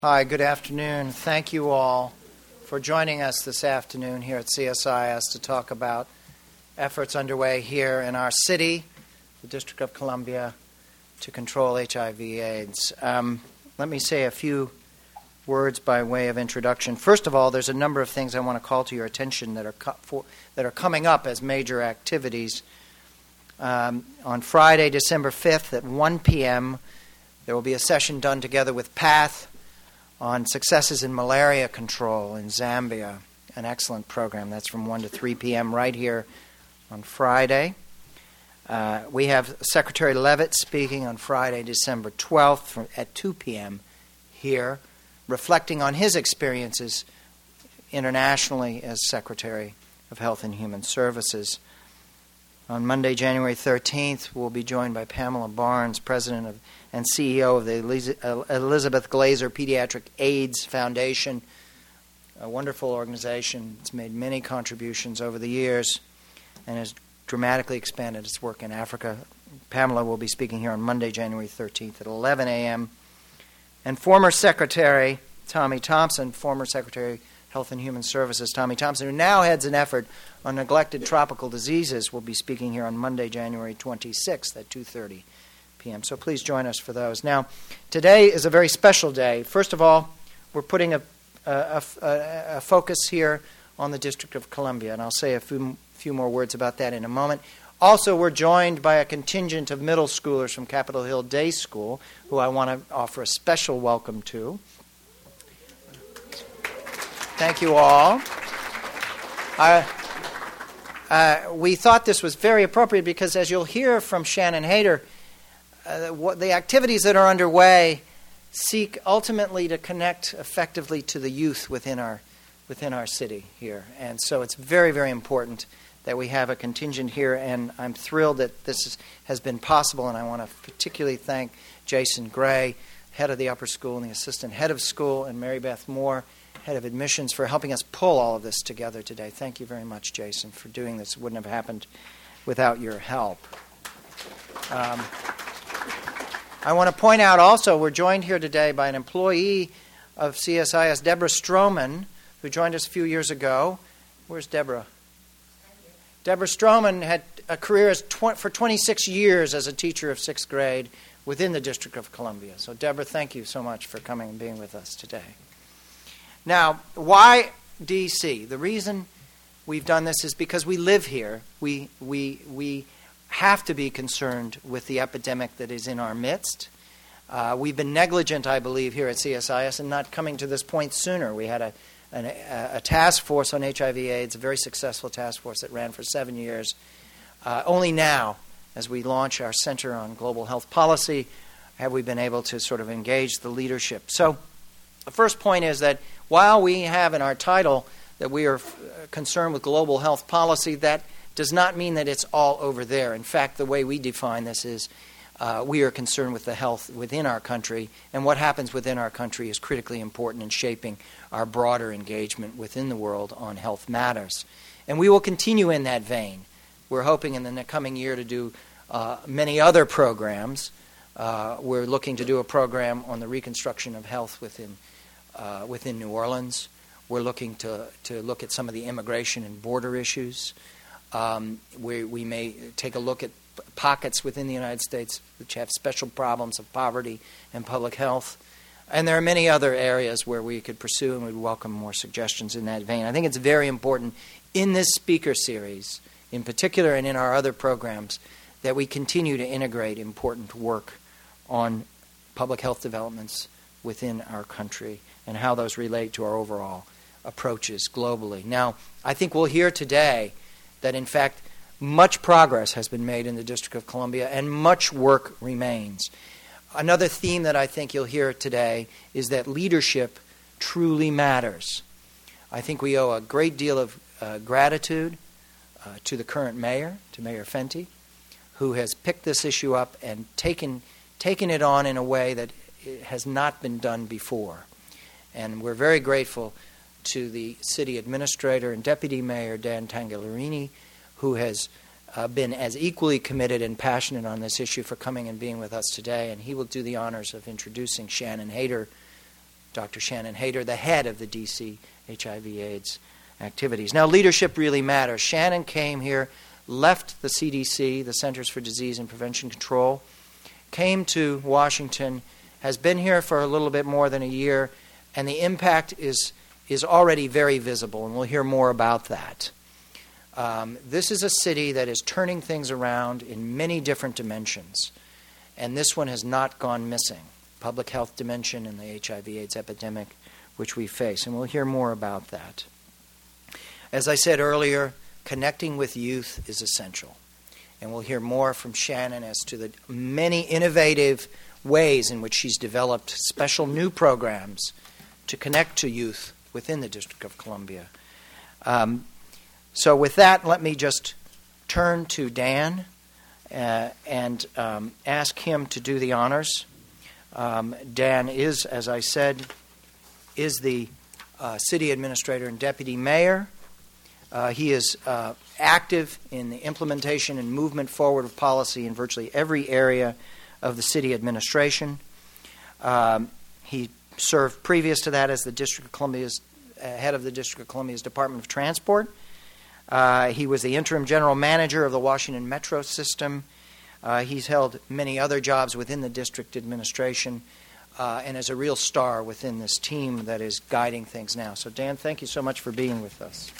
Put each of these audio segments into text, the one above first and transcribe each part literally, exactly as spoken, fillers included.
Hi, good afternoon. Thank you all for joining us this afternoon here at C S I S to talk about efforts underway here in our city, the District of Columbia, to control H I V AIDS. Um, let me say a few words by way of introduction. First of all, there's a number of things I want to call to your attention that are co- for, that are coming up as major activities. Um, on Friday, December fifth at one p.m., there will be a session done together with PATH on successes in malaria control in Zambia, an excellent program. That's from one to three p.m. right here on Friday. Uh, we have Secretary Levitt speaking on Friday, December twelfth from, at two p.m. here, reflecting on his experiences internationally as Secretary of Health and Human Services. On Monday, January thirteenth, we'll be joined by Pamela Barnes, President of and C E O of the Elizabeth Glaser Pediatric AIDS Foundation, a wonderful organization. It's made many contributions over the years and has dramatically expanded its work in Africa. Pamela will be speaking here on Monday, January thirteenth at eleven a.m. And former Secretary Tommy Thompson, former Secretary of Health and Human Services Tommy Thompson, who now heads an effort on neglected tropical diseases, will be speaking here on Monday, January twenty-sixth at two thirty p.m. So please join us for those. Now, today is a very special day. First of all, we're putting a, a, a, a focus here on the District of Columbia, and I'll say a few, few more words about that in a moment. Also, we're joined by a contingent of middle schoolers from Capitol Hill Day School, who I want to offer a special welcome to. Thank you all. Uh, uh, we thought this was very appropriate because, as you'll hear from Shannon Hayter, uh, what the activities that are underway seek ultimately to connect effectively to the youth within our within our city here. And so it's very, very important that we have a contingent here, and I'm thrilled that this is, has been possible, and I want to particularly thank Jason Gray, head of the upper school, and the assistant head of school, and Mary Beth Moore, head of admissions, for helping us pull all of this together today. Thank you very much, Jason, for doing this. It wouldn't have happened without your help. Um, I want to point out also we're joined here today by an employee of C S I S, Deborah Stroman, who joined us a few years ago. Where's Deborah? Deborah Stroman had a career as tw- for twenty-six years as a teacher of sixth grade within the District of Columbia. So, Deborah, thank you so much for coming and being with us today. Now, why D C? The reason we've done this is because we live here. We we we have to be concerned with the epidemic that is in our midst. Uh, we've been negligent, I believe, here at C S I S in not coming to this point sooner. We had a, an, a task force on H I V AIDS, a very successful task force that ran for seven years. Uh, only now, as we launch our Center on Global Health Policy, have we been able to sort of engage the leadership. So the first point is that while we have in our title that we are f- concerned with global health policy, that does not mean that it's all over there. In fact, the way we define this is uh, we are concerned with the health within our country, and what happens within our country is critically important in shaping our broader engagement within the world on health matters. And we will continue in that vein. We're hoping in the coming year to do uh, many other programs. Uh, we're looking to do a program on the reconstruction of health within uh, within New Orleans. We're looking to, to look at some of the immigration and border issues. Um, we, we may take a look at pockets within the United States which have special problems of poverty and public health. And there are many other areas where we could pursue, and we'd welcome more suggestions in that vein. I think it's very important in this speaker series, in particular and in our other programs, that we continue to integrate important work on public health developments within our country and how those relate to our overall approaches globally. Now, I think we'll hear today that, in fact, much progress has been made in the District of Columbia and much work remains. Another theme that I think you'll hear today is that leadership truly matters. I think we owe a great deal of uh, gratitude uh, to the current mayor, to Mayor Fenty, who has picked this issue up and taken taken it on in a way that has not been done before. And we're very grateful to the city administrator and deputy mayor, Dan Tangallarini, who has uh, been as equally committed and passionate on this issue, for coming and being with us today. And he will do the honors of introducing Shannon Hayter Doctor Shannon Hader, the head of the D C H I V AIDS activities. Now, leadership really matters. Shannon came here, left the C D C, the Centers for Disease and Prevention Control, came to Washington, has been here for a little bit more than a year, and the impact is, is already very visible, and we'll hear more about that. Um, this is a city that is turning things around in many different dimensions, and this one has not gone missing. Public health dimension and the H I V AIDS epidemic which we face, and we'll hear more about that. As I said earlier, connecting with youth is essential, and we'll hear more from Shannon as to the many innovative ways in which she's developed special new programs to connect to youth within the District of Columbia. Um, so with that, let me just turn to Dan uh, and um, ask him to do the honors. Um, Dan is, as I said, is the uh, city administrator and deputy mayor. Uh, he is uh, active in the implementation and movement forward of policy in virtually every area of the city administration. Um, he served previous to that as the District of Columbia's uh, head of the District of Columbia's Department of Transport. Uh, he was the interim general manager of the Washington Metro System. Uh, he's held many other jobs within the district administration uh, and is a real star within this team that is guiding things now. So, Dan, thank you so much for being with us.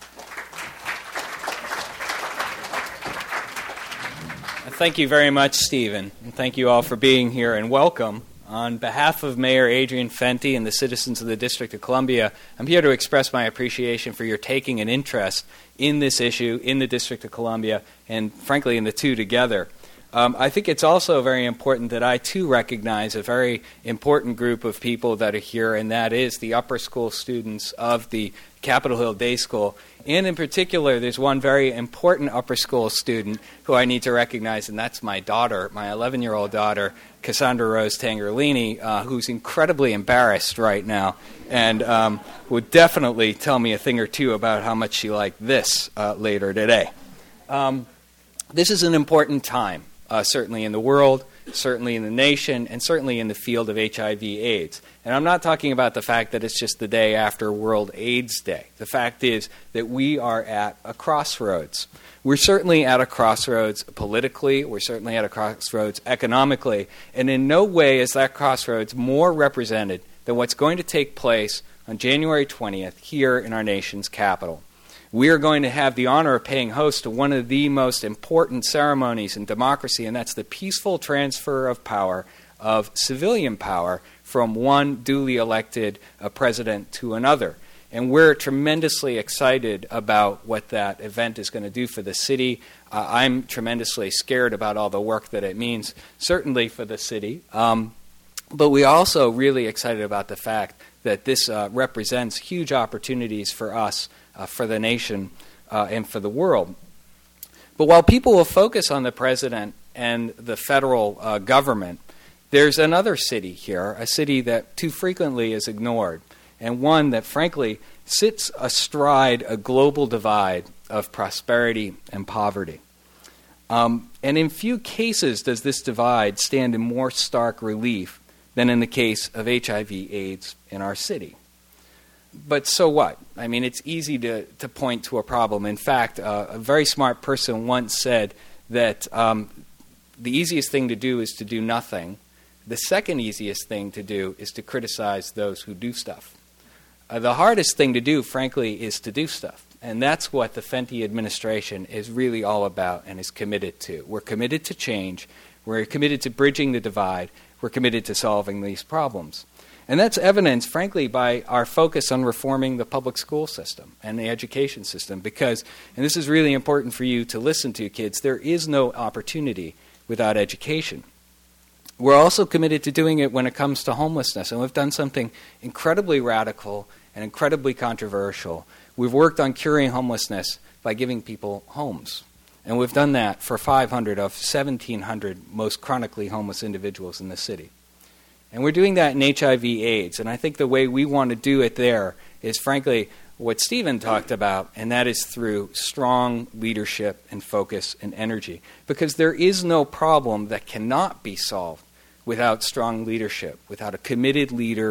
Thank you very much, Stephen, and thank you all for being here, and welcome. On behalf of Mayor Adrian Fenty and the citizens of the District of Columbia, I'm here to express my appreciation for your taking an interest in this issue, in the District of Columbia, and frankly in the two together. Um, I think it's also very important that I, too, recognize a very important group of people that are here, and that is the upper school students of the Capitol Hill Day School. And in particular, there's one very important upper school student who I need to recognize, and that's my daughter, my eleven-year-old daughter, Cassandra Rose Tangerlini, uh, who's incredibly embarrassed right now and um, would definitely tell me a thing or two about how much she liked this uh, later today. Um, this is an important time. Uh, certainly in the world, certainly in the nation, and certainly in the field of H I V AIDS. And I'm not talking about the fact that it's just the day after World AIDS Day. The fact is that we are at a crossroads. We're certainly at a crossroads politically. We're certainly at a crossroads economically. And in no way is that crossroads more represented than what's going to take place on January twentieth here in our nation's capital. We are going to have the honor of paying host to one of the most important ceremonies in democracy, and that's the peaceful transfer of power, of civilian power, from one duly elected uh, president to another. And we're tremendously excited about what that event is going to do for the city. Uh, I'm tremendously scared about all the work that it means, certainly for the city. Um, but we're also really excited about the fact that this uh, represents huge opportunities for us, Uh, for the nation uh, and for the world. But while people will focus on the president and the federal uh, government, there's another city here, a city that too frequently is ignored, and one that frankly sits astride a global divide of prosperity and poverty. Um, and in few cases does this divide stand in more stark relief than in the case of H I V AIDS in our city. But so what? I mean, it's easy to, to point to a problem. In fact, uh, a very smart person once said that um, the easiest thing to do is to do nothing. The second easiest thing to do is to criticize those who do stuff. Uh, the hardest thing to do, frankly, is to do stuff. And that's what the Fenty administration is really all about and is committed to. We're committed to change. We're committed to bridging the divide. We're committed to solving these problems. And that's evidenced, frankly, by our focus on reforming the public school system and the education system because, and this is really important for you to listen to, kids, there is no opportunity without education. We're also committed to doing it when it comes to homelessness, and we've done something incredibly radical and incredibly controversial. We've worked on curing homelessness by giving people homes. And we've done that for five hundred of seventeen hundred most chronically homeless individuals in the city. And we're doing that in H I V AIDS. And I think the way we want to do it there is, frankly, what Stephen talked about, and that is through strong leadership and focus and energy. Because there is no problem that cannot be solved without strong leadership, without a committed leader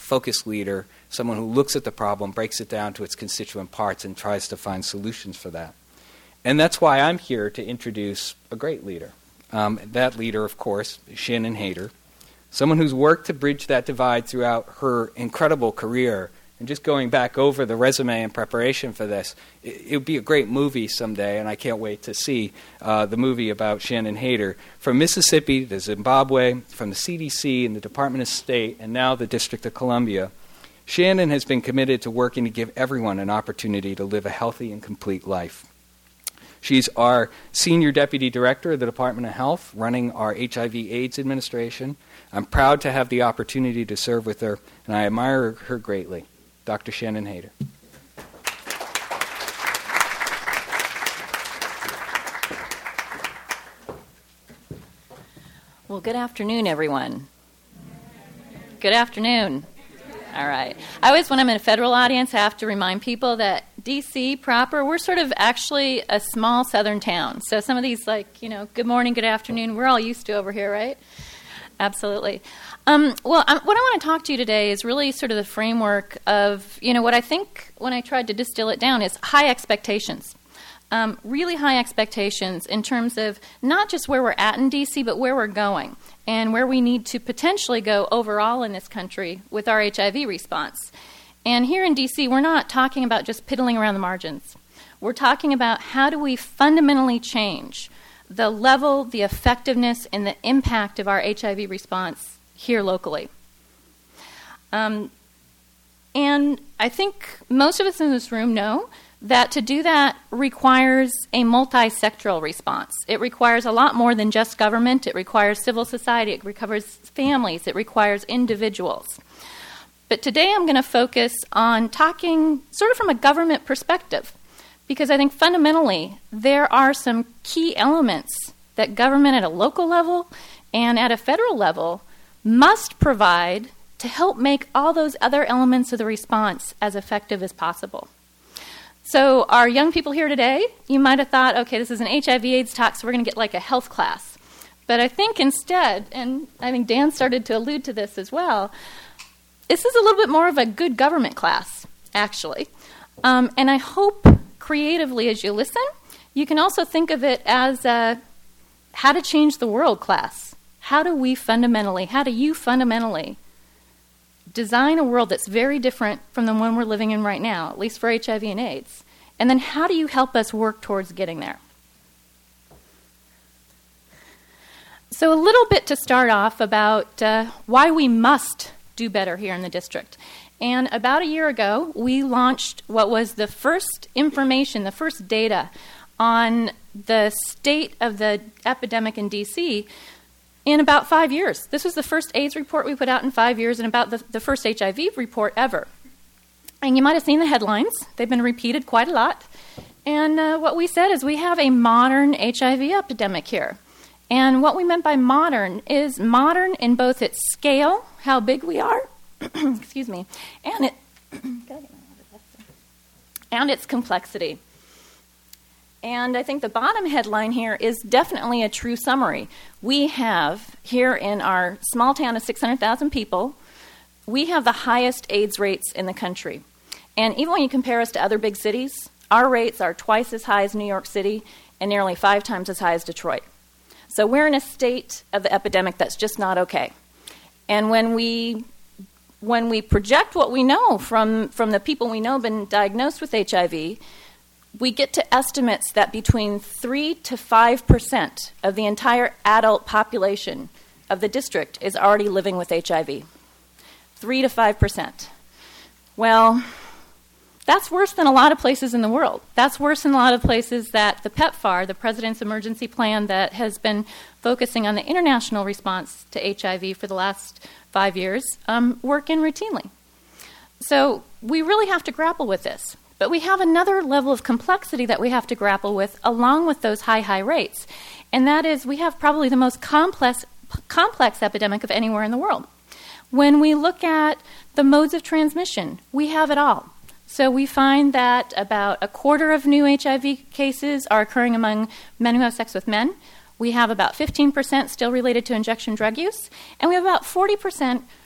focused leader, someone who looks at the problem, breaks it down to its constituent parts, and tries to find solutions for that. And that's why I'm here to introduce a great leader. Um, that leader, of course, is Shannon Hader, someone who's worked to bridge that divide throughout her incredible career. And just going back over the resume in preparation for this, it, it would be a great movie someday, and I can't wait to see uh, the movie about Shannon Hader. From Mississippi to Zimbabwe, from the C D C and the Department of State, and now the District of Columbia, Shannon has been committed to working to give everyone an opportunity to live a healthy and complete life. She's our Senior Deputy Director of the Department of Health, running our H I V AIDS administration. I'm proud to have the opportunity to serve with her, and I admire her greatly. Doctor Shannon Hader. Well, good afternoon, everyone. Good afternoon. All right. I always, when I'm in a federal audience, I have to remind people that D C proper, we're sort of actually a small southern town. So some of these, like, you know, good morning, good afternoon, we're all used to over here, right? Absolutely. Um, well, um, what I want to talk to you today is really sort of the framework of, you know, what I think when I tried to distill it down is high expectations. Um, really high expectations in terms of not just where we're at in D C, but where we're going and where we need to potentially go overall in this country with our H I V response. And here in D C, we're not talking about just piddling around the margins. We're talking about how do we fundamentally change the level, the effectiveness, and the impact of our H I V response here locally. Um, and I think most of us in this room know that to do that requires a multi-sectoral response. It requires a lot more than just government. It requires civil society. It requires families. It requires individuals. But today I'm going to focus on talking sort of from a government perspective, because I think fundamentally there are some key elements that government at a local level and at a federal level must provide to help make all those other elements of the response as effective as possible. So our young people here today, you might have thought, okay, this is an H I V AIDS talk, so we're going to get like a health class. But I think instead, and I think Dan started to allude to this as well, this is a little bit more of a good government class, actually. Um, and I hope creatively as you listen, you can also think of it as a how to change the world class. How do we fundamentally, how do you fundamentally design a world that's very different from the one we're living in right now, at least for H I V and AIDS? And then how do you help us work towards getting there? So a little bit to start off about uh, why we must do better here in the district. And about a year ago, we launched what was the first information, the first data on the state of the epidemic in D C in about five years. This was the first AIDS report we put out in five years and about the, the first H I V report ever. And you might have seen the headlines. They've been repeated quite a lot. And uh, what we said is we have a modern H I V epidemic here. And what we meant by modern is modern in both its scale, how big we are, excuse me, and it and its complexity. And I think the bottom headline here is definitely a true summary. We have, here in our small town of six hundred thousand people, we have the highest AIDS rates in the country. And even when you compare us to other big cities, our rates are twice as high as New York City and nearly five times as high as Detroit. So we're in a state of the epidemic that's just not okay. And when we when we project what we know from, from the people we know have been diagnosed with H I V, we get to estimates that between three to five percent of the entire adult population of the district is already living with H I V. three to five percent. Well, that's worse than a lot of places in the world. That's worse than a lot of places that the PEPFAR, the President's Emergency Plan that has been focusing on the international response to H I V for the last five years, um, work in routinely. So we really have to grapple with this. But we have another level of complexity that we have to grapple with along with those high, high rates. And that is we have probably the most complex, complex epidemic of anywhere in the world. When we look at the modes of transmission, we have it all. So we find that about a quarter of new H I V cases are occurring among men who have sex with men. We have about fifteen percent still related to injection drug use. And we have about forty percent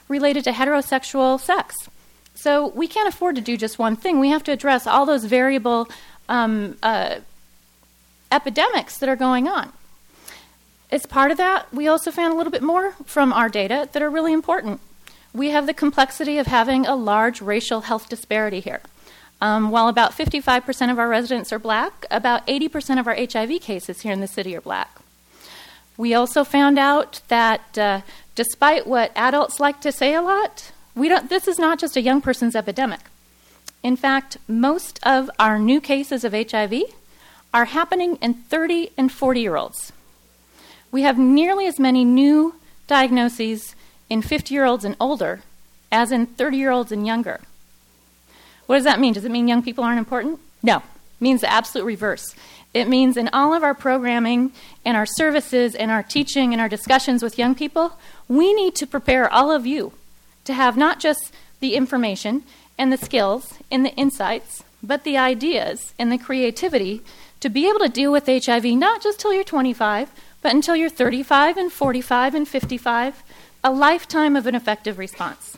related to heterosexual sex. So we can't afford to do just one thing. We have to address all those variable um, uh, epidemics that are going on. As part of that, we also found a little bit more from our data that are really important. We have the complexity of having a large racial health disparity here. Um, while about fifty-five percent of our residents are black, about eighty percent of our H I V cases here in the city are black. We also found out that uh, despite what adults like to say a lot, we don't, this is not just a young person's epidemic. In fact, most of our new cases of H I V are happening in thirty and forty-year-olds. We have nearly as many new diagnoses in fifty-year-olds and older as in thirty-year-olds and younger. What does that mean? Does it mean young people aren't important? No. It means the absolute reverse. It means in all of our programming and our services and our teaching and our discussions with young people, we need to prepare all of you to have not just the information and the skills and the insights, but the ideas and the creativity to be able to deal with H I V not just till you're twenty-five, but until you're thirty-five and forty-five and fifty-five, a lifetime of an effective response.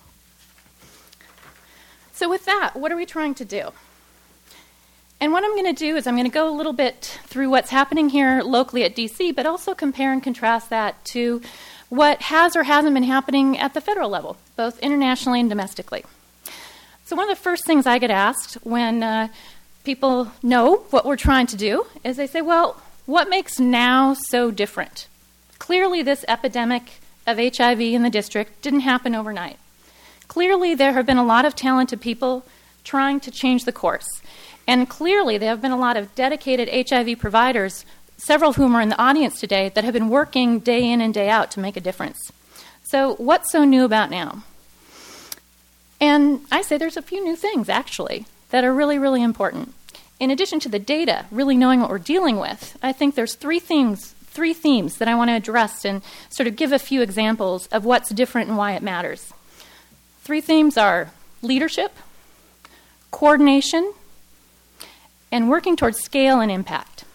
So with that, what are we trying to do? And what I'm going to do is I'm going to go a little bit through what's happening here locally at D C, but also compare and contrast that to what has or hasn't been happening at the federal level, both internationally and domestically. So one of the first things I get asked when uh, people know what we're trying to do is they say, well, what makes now so different? Clearly this epidemic of H I V in the district didn't happen overnight. Clearly there have been a lot of talented people trying to change the course. And clearly there have been a lot of dedicated H I V providers, several of whom are in the audience today, that have been working day in and day out to make a difference. So what's so new about now? And I say there's a few new things, actually, that are really, really important. In addition to the data, really knowing what we're dealing with, I think there's three things, three themes that I want to address and sort of give a few examples of what's different and why it matters. Three themes are leadership, coordination, and working towards scale and impact.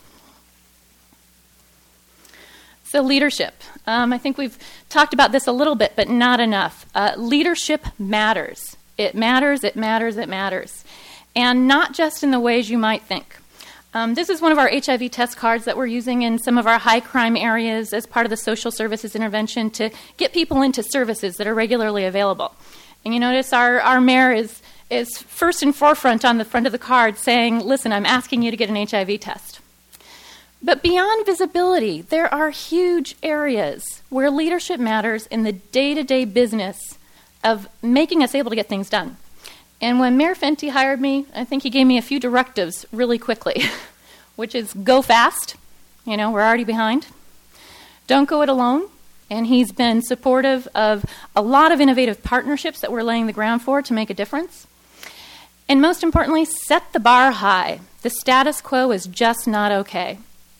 So leadership. Um, I think we've talked about this a little bit, but not enough. Uh, leadership matters. It matters, it matters, it matters. And not just in the ways you might think. Um, this is one of our H I V test cards that we're using in some of our high crime areas as part of the social services intervention to get people into services that are regularly available. And you notice our, our mayor is, is first and forefront on the front of the card saying, listen, I'm asking you to get an H I V test. But beyond visibility, there are huge areas where leadership matters in the day-to-day business of making us able to get things done. And when Mayor Fenty hired me, I think he gave me a few directives really quickly, which is go fast. You know, we're already behind. Don't go it alone. And he's been supportive of a lot of innovative partnerships that we're laying the ground for to make a difference. And most importantly, set the bar high. The status quo is just not okay.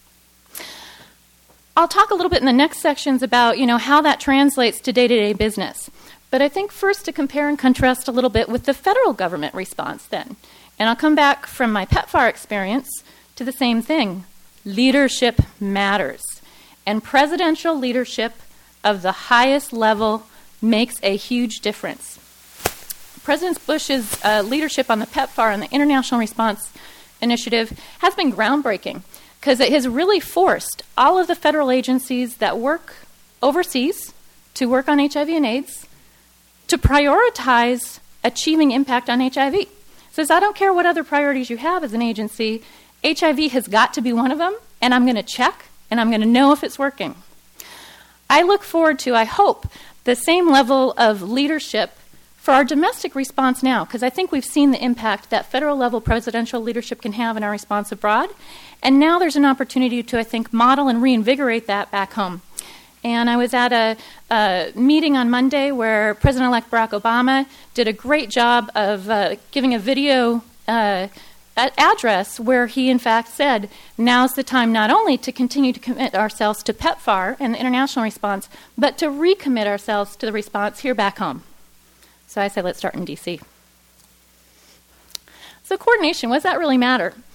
I'll talk a little bit in the next sections about, you know, how that translates to day-to-day business. But I think first to compare and contrast a little bit with the federal government response then. And I'll come back from my PEPFAR experience to the same thing. Leadership matters. And presidential leadership of the highest level makes a huge difference. President Bush's uh, leadership on the PEPFAR and the International Response Initiative has been groundbreaking because it has really forced all of the federal agencies that work overseas to work on H I V and AIDS to prioritize achieving impact on H I V. It says, I don't care what other priorities you have as an agency, H I V has got to be one of them, and I'm going to check, and I'm going to know if it's working. I look forward to, I hope, the same level of leadership for our domestic response now, because I think we've seen the impact that federal level presidential leadership can have in our response abroad. And now there's an opportunity to, I think, model and reinvigorate that back home. And I was at a, a meeting on Monday where President-elect Barack Obama did a great job of uh, giving a video uh, address where he, in fact, said, now's the time not only to continue to commit ourselves to PEPFAR and the international response, but to recommit ourselves to the response here back home. So I say let's start in D C. So coordination, what does that really matter?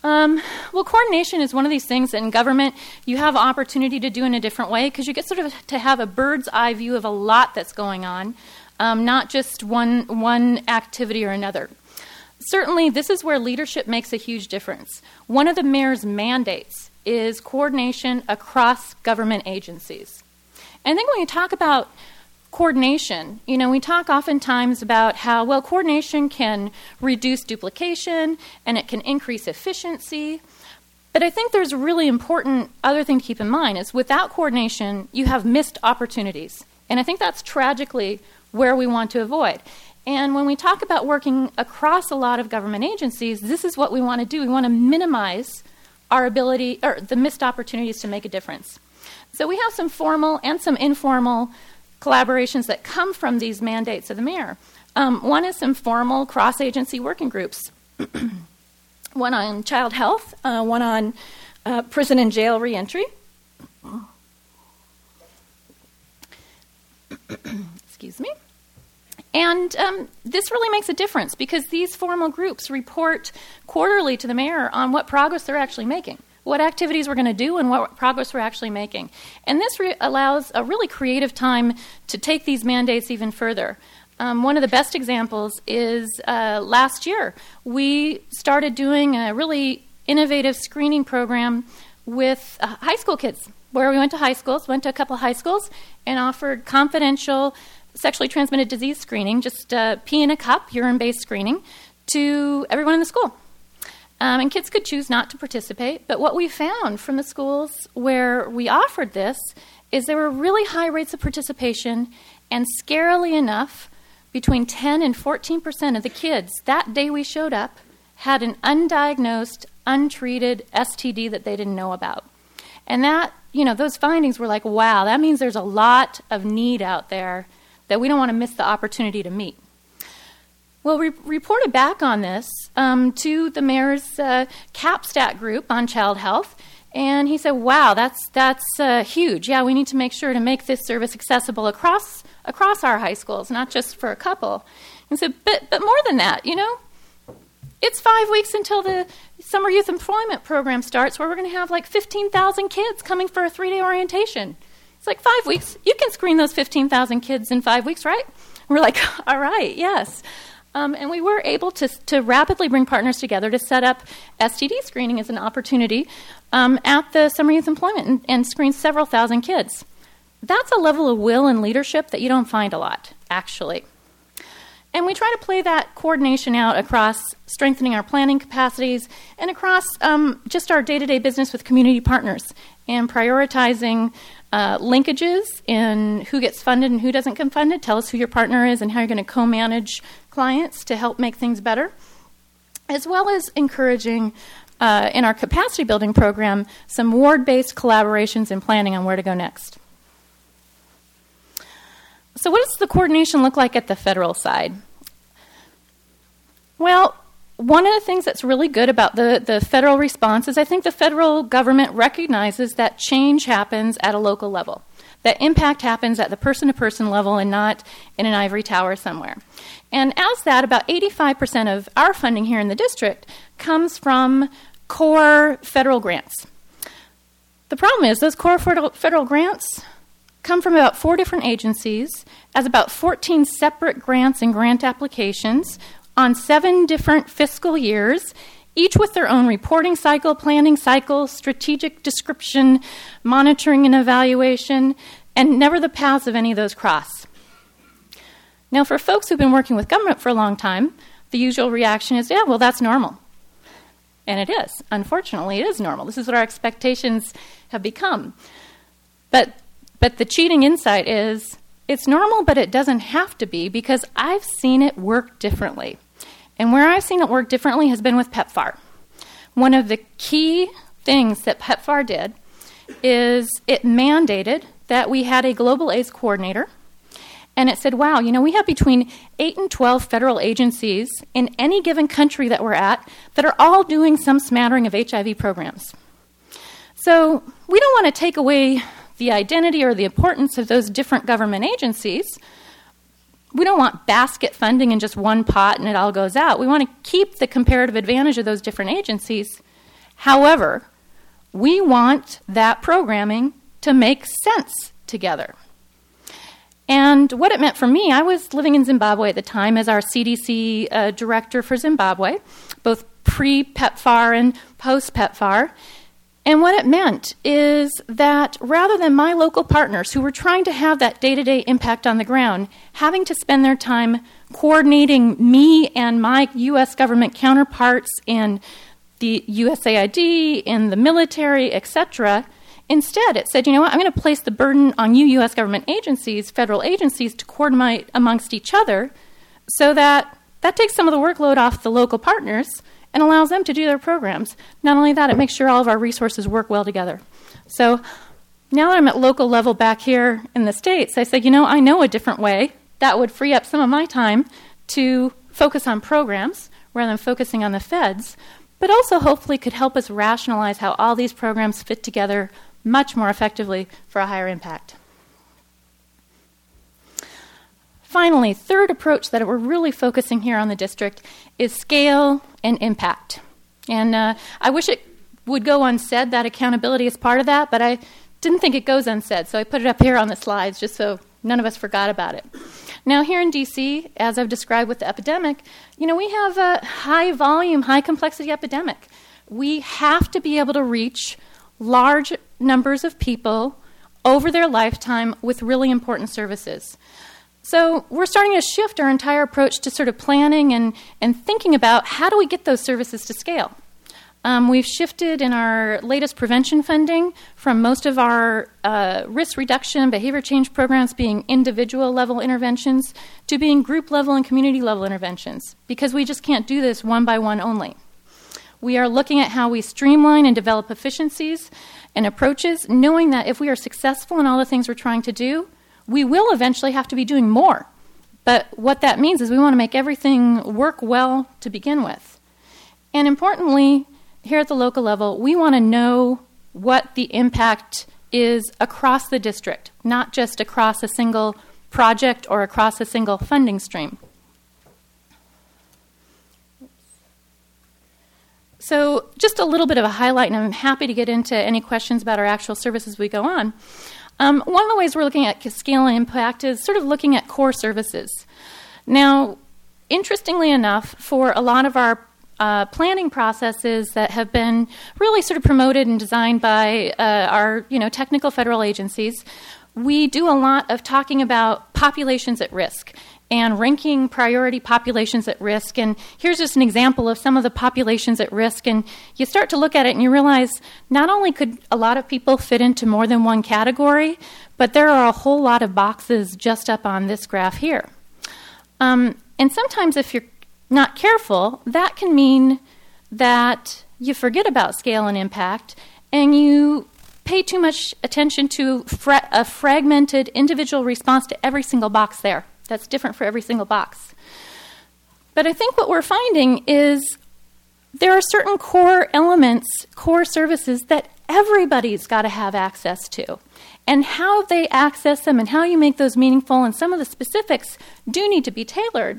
Um, well, coordination is one of these things that in government you have opportunity to do in a different way because you get sort of to have a bird's eye view of a lot that's going on, um, not just one one activity or another. Certainly, this is where leadership makes a huge difference. One of the mayor's mandates is coordination across government agencies. And I think when you talk about coordination, you know, we talk oftentimes about how, well, coordination can reduce duplication and it can increase efficiency. But I think there's a really important other thing to keep in mind is without coordination, you have missed opportunities. And I think that's tragically where we want to avoid. And when we talk about working across a lot of government agencies, this is what we want to do. We want to minimize our ability, or the missed opportunities to make a difference. So we have some formal and some informal collaborations that come from these mandates of the mayor. Um, one is some formal cross-agency working groups. One on child health, uh, one on uh, prison and jail reentry. Excuse me. And um, this really makes a difference because these formal groups report quarterly to the mayor on what progress they're actually making, what activities we're going to do and what progress we're actually making. And this re- allows a really creative time to take these mandates even further. Um, one of the best examples is uh, last year, we started doing a really innovative screening program with uh, high school kids, where we went to high schools, went to a couple of high schools, and offered confidential sexually transmitted disease screening, just uh, pee in a cup, urine-based screening, to everyone in the school. Um, and kids could choose not to participate. But what we found from the schools where we offered this is there were really high rates of participation, and scarily enough, between ten and fourteen percent of the kids that day we showed up had an undiagnosed, untreated S T D that they didn't know about. And that, you know, those findings were like, wow, that means there's a lot of need out there that we don't want to miss the opportunity to meet. Well, we reported back on this um, to the mayor's uh, CAPSTAT group on child health, and he said, wow, that's that's uh, huge. Yeah, we need to make sure to make this service accessible across across our high schools, not just for a couple. And so, but but more than that, you know, it's five weeks until the Summer Youth Employment Program starts, where we're going to have like fifteen thousand kids coming for a three-day orientation. It's like five weeks. You can screen those fifteen thousand kids in five weeks, right? We're like, all right, yes. Um, and we were able to, to rapidly bring partners together to set up S T D screening as an opportunity um, at the Summer Youth Employment and, and screen several thousand kids. That's a level of will and leadership that you don't find a lot, actually. And we try to play that coordination out across strengthening our planning capacities and across um, just our day-to-day business with community partners and prioritizing uh, linkages in who gets funded and who doesn't get funded. Tell us who your partner is and how you're going to co-manage clients to help make things better, as well as encouraging uh, in our capacity building program some ward-based collaborations and planning on where to go next. So what does the coordination look like at the federal side? Well, one of the things that's really good about the, the federal response is I think the federal government recognizes that change happens at a local level, that impact happens at the person-to-person level and not in an ivory tower somewhere. And as that, about eighty-five percent of our funding here in the district comes from core federal grants. The problem is those core federal, federal grants come from about four different agencies as about fourteen separate grants and grant applications on seven different fiscal years, each with their own reporting cycle, planning cycle, strategic description, monitoring and evaluation, and never the paths of any of those cross. Now, for folks who've been working with government for a long time, the usual reaction is, yeah, well, that's normal. And it is. Unfortunately, it is normal. This is what our expectations have become. But But the cheating insight is it's normal, but it doesn't have to be because I've seen it work differently. And where I've seen it work differently has been with PEPFAR. One of the key things that PEPFAR did is it mandated that we had a global AIDS coordinator. And it said, wow, you know, we have between eight and twelve federal agencies in any given country that we're at that are all doing some smattering of H I V programs. So we don't want to take away the identity or the importance of those different government agencies. We don't want basket funding in just one pot and it all goes out. We want to keep the comparative advantage of those different agencies. However, we want that programming to make sense together. And what it meant for me, I was living in Zimbabwe at the time as our C D C uh, director for Zimbabwe, both pre-PEPFAR and post-PEPFAR. And what it meant is that rather than my local partners who were trying to have that day-to-day impact on the ground, having to spend their time coordinating me and my U S government counterparts in the U S A I D, in the military, et cetera, instead, it said, you know what, I'm going to place the burden on you U S government agencies, federal agencies, to coordinate amongst each other so that that takes some of the workload off the local partners and allows them to do their programs. Not only that, it makes sure all of our resources work well together. So now that I'm at local level back here in the States, I say, you know, I know a different way that would free up some of my time to focus on programs rather than focusing on the feds, but also hopefully could help us rationalize how all these programs fit together much more effectively for a higher impact. Finally, third approach that we're really focusing here on the district is scale and impact. And uh, I wish it would go unsaid that accountability is part of that, but I didn't think it goes unsaid, so I put it up here on the slides just so none of us forgot about it. Now here in D C, as I've described with the epidemic, you know, we have a high volume, high complexity epidemic. We have to be able to reach large numbers of people over their lifetime with really important services. So we're starting to shift our entire approach to sort of planning and, and thinking about how do we get those services to scale. Um, we've shifted in our latest prevention funding from most of our uh, risk reduction, behavior change programs being individual level interventions to being group level and community level interventions, because we just can't do this one by one only. We are looking at how we streamline and develop efficiencies and approaches, knowing that if we are successful in all the things we're trying to do, we will eventually have to be doing more. But what that means is we want to make everything work well to begin with. And importantly, here at the local level, we want to know what the impact is across the district, not just across a single project or across a single funding stream. So just a little bit of a highlight, and I'm happy to get into any questions about our actual services as we go on. Um, one of the ways we're looking at scale and impact is sort of looking at core services. Now, interestingly enough, for a lot of our uh, planning processes that have been really sort of promoted and designed by uh, our, you know, technical federal agencies, we do a lot of talking about populations at risk and ranking priority populations at risk. And here's just an example of some of the populations at risk. And you start to look at it and you realize not only could a lot of people fit into more than one category, but there are a whole lot of boxes just up on this graph here. Um, and sometimes if you're not careful, that can mean that you forget about scale and impact and you pay too much attention to fra- a fragmented individual response to every single box there. That's different for every single box. But I think what we're finding is there are certain core elements, core services that everybody's got to have access to. And how they access them and how you make those meaningful, and some of the specifics do need to be tailored.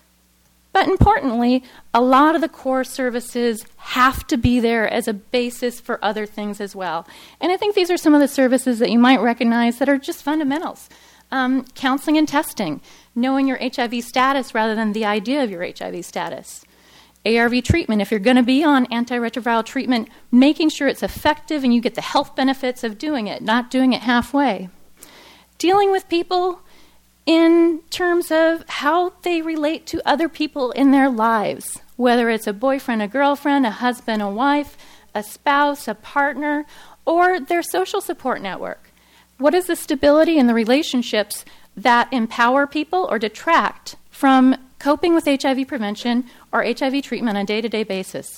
But importantly, a lot of the core services have to be there as a basis for other things as well. And I think these are some of the services that you might recognize that are just fundamentals. Um, counseling and testing, knowing your H I V status rather than the idea of your H I V status. A R V treatment, if you're going to be on antiretroviral treatment, making sure it's effective and you get the health benefits of doing it, not doing it halfway. Dealing with people in terms of how they relate to other people in their lives, whether it's a boyfriend, a girlfriend, a husband, a wife, a spouse, a partner, or their social support network. What is the stability in the relationships that empower people or detract from coping with H I V prevention or H I V treatment on a day-to-day basis?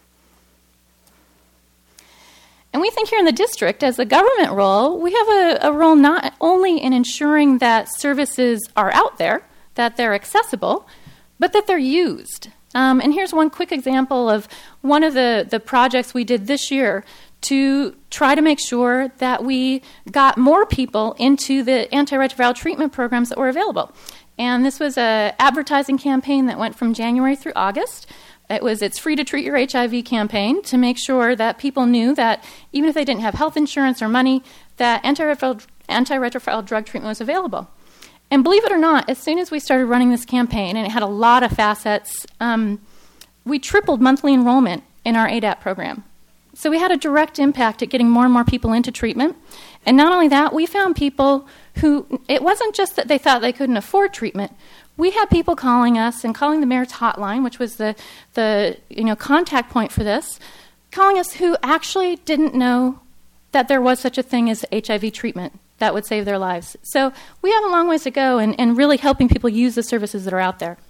And we think here in the district, as a government role, we have a, a role not only in ensuring that services are out there, that they're accessible, but that they're used. Um, and here's one quick example of one of the, the projects we did this year to try to make sure that we got more people into the antiretroviral treatment programs that were available. And this was an advertising campaign that went from January through August. It was its Free to Treat Your H I V campaign to make sure that people knew that even if they didn't have health insurance or money, that antiretroviral, antiretroviral drug treatment was available. And believe it or not, as soon as we started running this campaign, and it had a lot of facets, um, we tripled monthly enrollment in our A D A P program. So we had a direct impact at getting more and more people into treatment. And not only that, we found people who, it wasn't just that they thought they couldn't afford treatment. We had people calling us and calling the mayor's hotline, which was the, the you know, contact point for this, calling us who actually didn't know that there was such a thing as H I V treatment that would save their lives. So we have a long ways to go in, in really helping people use the services that are out there.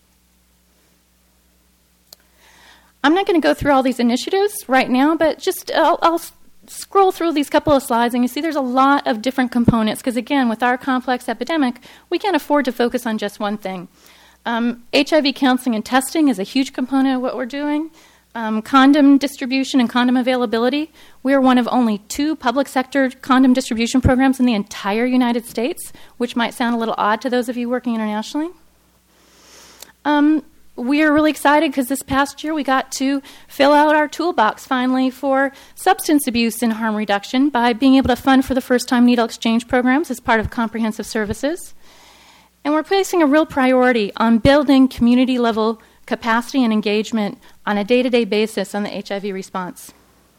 I'm not going to go through all these initiatives right now, but just I'll, I'll scroll through these couple of slides, and you see there's a lot of different components, because again, with our complex epidemic, we can't afford to focus on just one thing. Um, H I V counseling and testing is a huge component of what we're doing. Um, condom distribution and condom availability. We are one of only two public sector condom distribution programs in the entire United States, which might sound a little odd to those of you working internationally. Um, We are really excited because this past year we got to fill out our toolbox finally for substance abuse and harm reduction by being able to fund for the first time needle exchange programs as part of comprehensive services. And we're placing a real priority on building community level capacity and engagement on a day-to-day basis on the H I V response.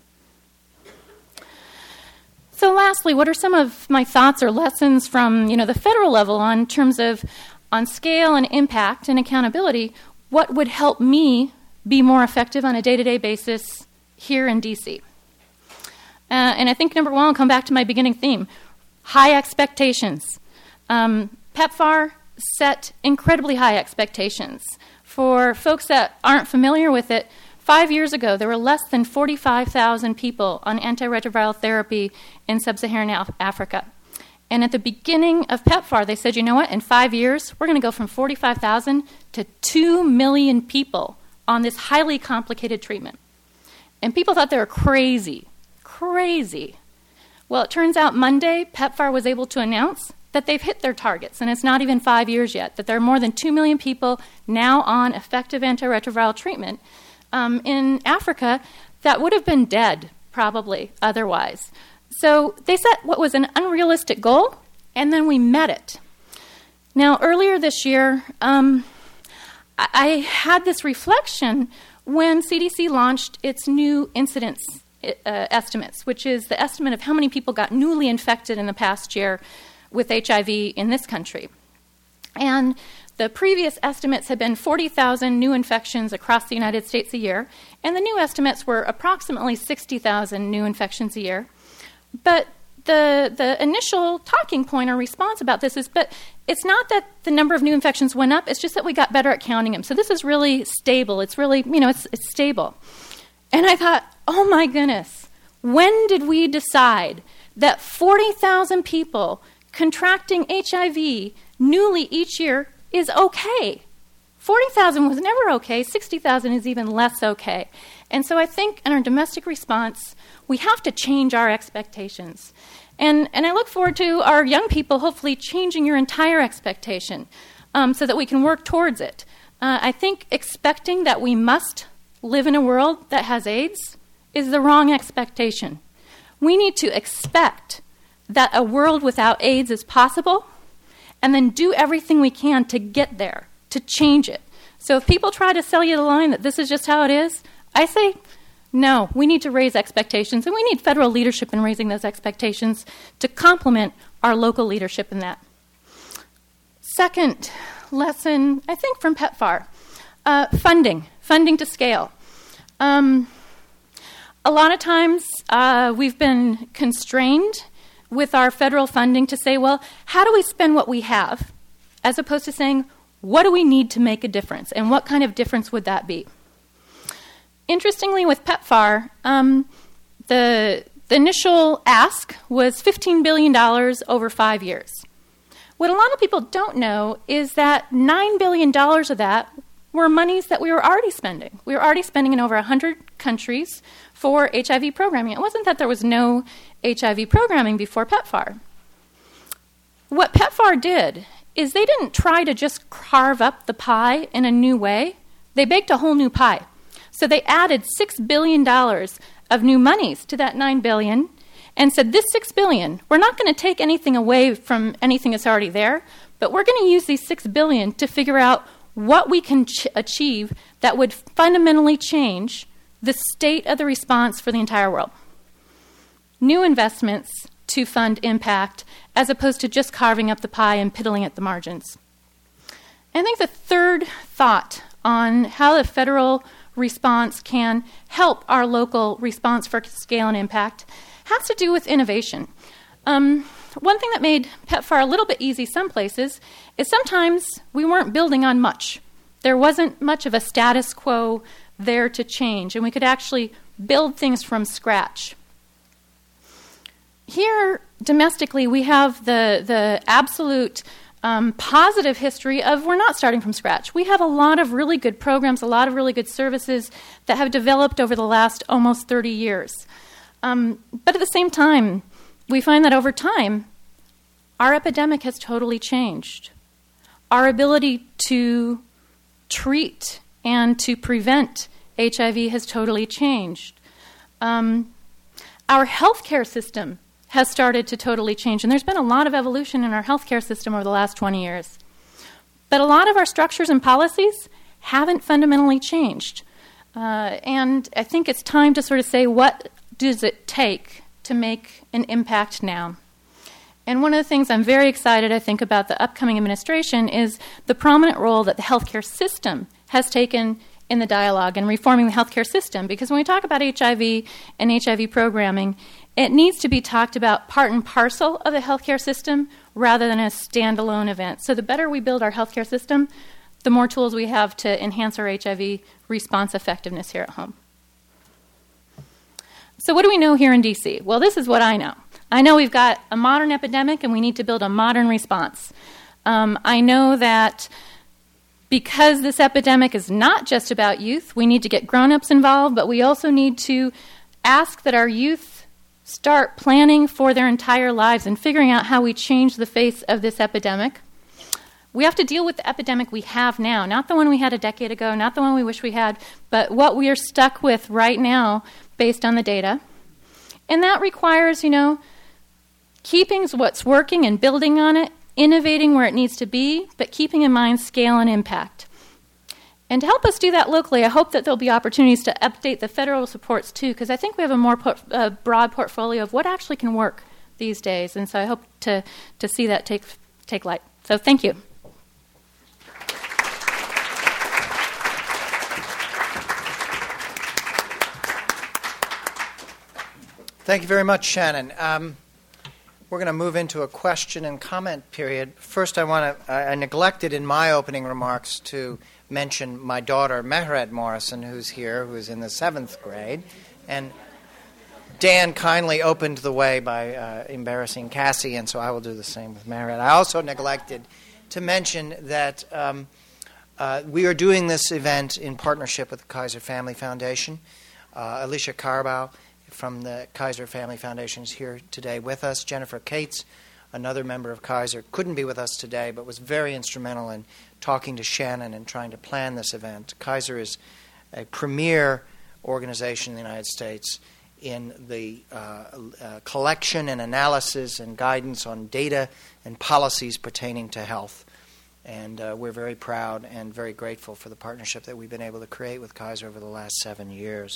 So lastly, what are some of my thoughts or lessons from you know, the federal level on terms of on scale and impact and accountability? What would help me be more effective on a day-to-day basis here in D C? Uh, and I think, number one, I'll come back to my beginning theme, high expectations. Um, PEPFAR set incredibly high expectations. For folks that aren't familiar with it, five years ago, there were less than forty-five thousand people on antiretroviral therapy in sub-Saharan Af- Africa. And at the beginning of PEPFAR, they said, you know what, in five years, we're going to go from forty-five thousand to two million people on this highly complicated treatment. And people thought they were crazy, crazy. Well, it turns out Monday, PEPFAR was able to announce that they've hit their targets, and it's not even five years yet, that there are more than two million people now on effective antiretroviral treatment um, in Africa that would have been dead, probably, otherwise. So they set what was an unrealistic goal, and then we met it. Now, earlier this year, um, I, I had this reflection when C D C launched its new incidence uh, estimates, which is the estimate of how many people got newly infected in the past year with H I V in this country. And the previous estimates had been forty thousand new infections across the United States a year, and the new estimates were approximately sixty thousand new infections a year. But the the initial talking point or response about this is, but it's not that the number of new infections went up, it's just that we got better at counting them. So this is really stable. It's really, you know, it's, it's stable. And I thought, oh my goodness, when did we decide that forty thousand people contracting H I V newly each year is okay? forty thousand was never okay. sixty thousand is even less okay. And so I think in our domestic response, we have to change our expectations. And, and I look forward to our young people hopefully changing your entire expectation um, so that we can work towards it. Uh, I think expecting that we must live in a world that has AIDS is the wrong expectation. We need to expect that a world without AIDS is possible, and then do everything we can to get there, to change it. So if people try to sell you the line that this is just how it is, I say, no, we need to raise expectations, and we need federal leadership in raising those expectations to complement our local leadership in that. Second lesson, I think, from PEPFAR, uh, funding, funding to scale. Um, a lot of times uh, we've been constrained with our federal funding to say, well, how do we spend what we have, as opposed to saying, what do we need to make a difference, and what kind of difference would that be? Interestingly, with PEPFAR, um, the, the initial ask was fifteen billion dollars over five years. What a lot of people don't know is that nine billion dollars of that were monies that we were already spending. We were already spending in over one hundred countries for H I V programming. It wasn't that there was no H I V programming before PEPFAR. What PEPFAR did is they didn't try to just carve up the pie in a new way. They baked a whole new pie. So they added six billion dollars of new monies to that nine billion dollars and said, this six billion dollars, we're not going to take anything away from anything that's already there, but we're going to use these six billion dollars to figure out what we can ch- achieve that would fundamentally change the state of the response for the entire world. New investments to fund impact as opposed to just carving up the pie and piddling at the margins. I think the third thought on how the federal response can help our local response for scale and impact has to do with innovation. Um, one thing that made PEPFAR a little bit easy some places is sometimes we weren't building on much. There wasn't much of a status quo there to change, and we could actually build things from scratch. Here, domestically, we have the, the absolute um, positive history of we're not starting from scratch. We have a lot of really good programs, a lot of really good services that have developed over the last almost thirty years. Um, but at the same time, we find that over time, our epidemic has totally changed. Our ability to treat and to prevent H I V has totally changed. Um, our healthcare system has started to totally change, and there's been a lot of evolution in our healthcare system over the last twenty years. But a lot of our structures and policies haven't fundamentally changed. Uh, and I think it's time to sort of say, what does it take to make an impact now? And one of the things I'm very excited, I think, about the upcoming administration is the prominent role that the healthcare system has taken in the dialogue and reforming the healthcare system. Because when we talk about H I V and H I V programming, it needs to be talked about part and parcel of the healthcare system rather than a standalone event. So the better we build our healthcare system, the more tools we have to enhance our H I V response effectiveness here at home. So what do we know here in D C? Well, this is what I know. I know we've got a modern epidemic and we need to build a modern response. Um, I know that because this epidemic is not just about youth, we need to get grown-ups involved, but we also need to ask that our youth start planning for their entire lives and figuring out how we change the face of this epidemic. We have to deal with the epidemic we have now, not the one we had a decade ago, not the one we wish we had, but what we are stuck with right now based on the data. And that requires, you know, keeping what's working and building on it, innovating where it needs to be, but keeping in mind scale and impact. And to help us do that locally, I hope that there'll be opportunities to update the federal supports too, because I think we have a more port- uh, broad portfolio of what actually can work these days. And so I hope to, to see that take, take light. So thank you. Thank you very much, Shannon. Um, we're going to move into a question and comment period. First, I want to, I neglected in my opening remarks to mention my daughter, Mehret Morrison, who's here, who's in the seventh grade. And Dan kindly opened the way by uh, embarrassing Cassie, and so I will do the same with Mehret. I also neglected to mention that um, uh, we are doing this event in partnership with the Kaiser Family Foundation. Uh, Alicia Carbau from the Kaiser Family Foundation is here today with us. Jennifer Cates, another member of Kaiser, couldn't be with us today, but was very instrumental in talking to Shannon and trying to plan this event. Kaiser is a premier organization in the United States in the uh, uh, collection and analysis and guidance on data and policies pertaining to health. And uh, we're very proud and very grateful for the partnership that we've been able to create with Kaiser over the last seven years.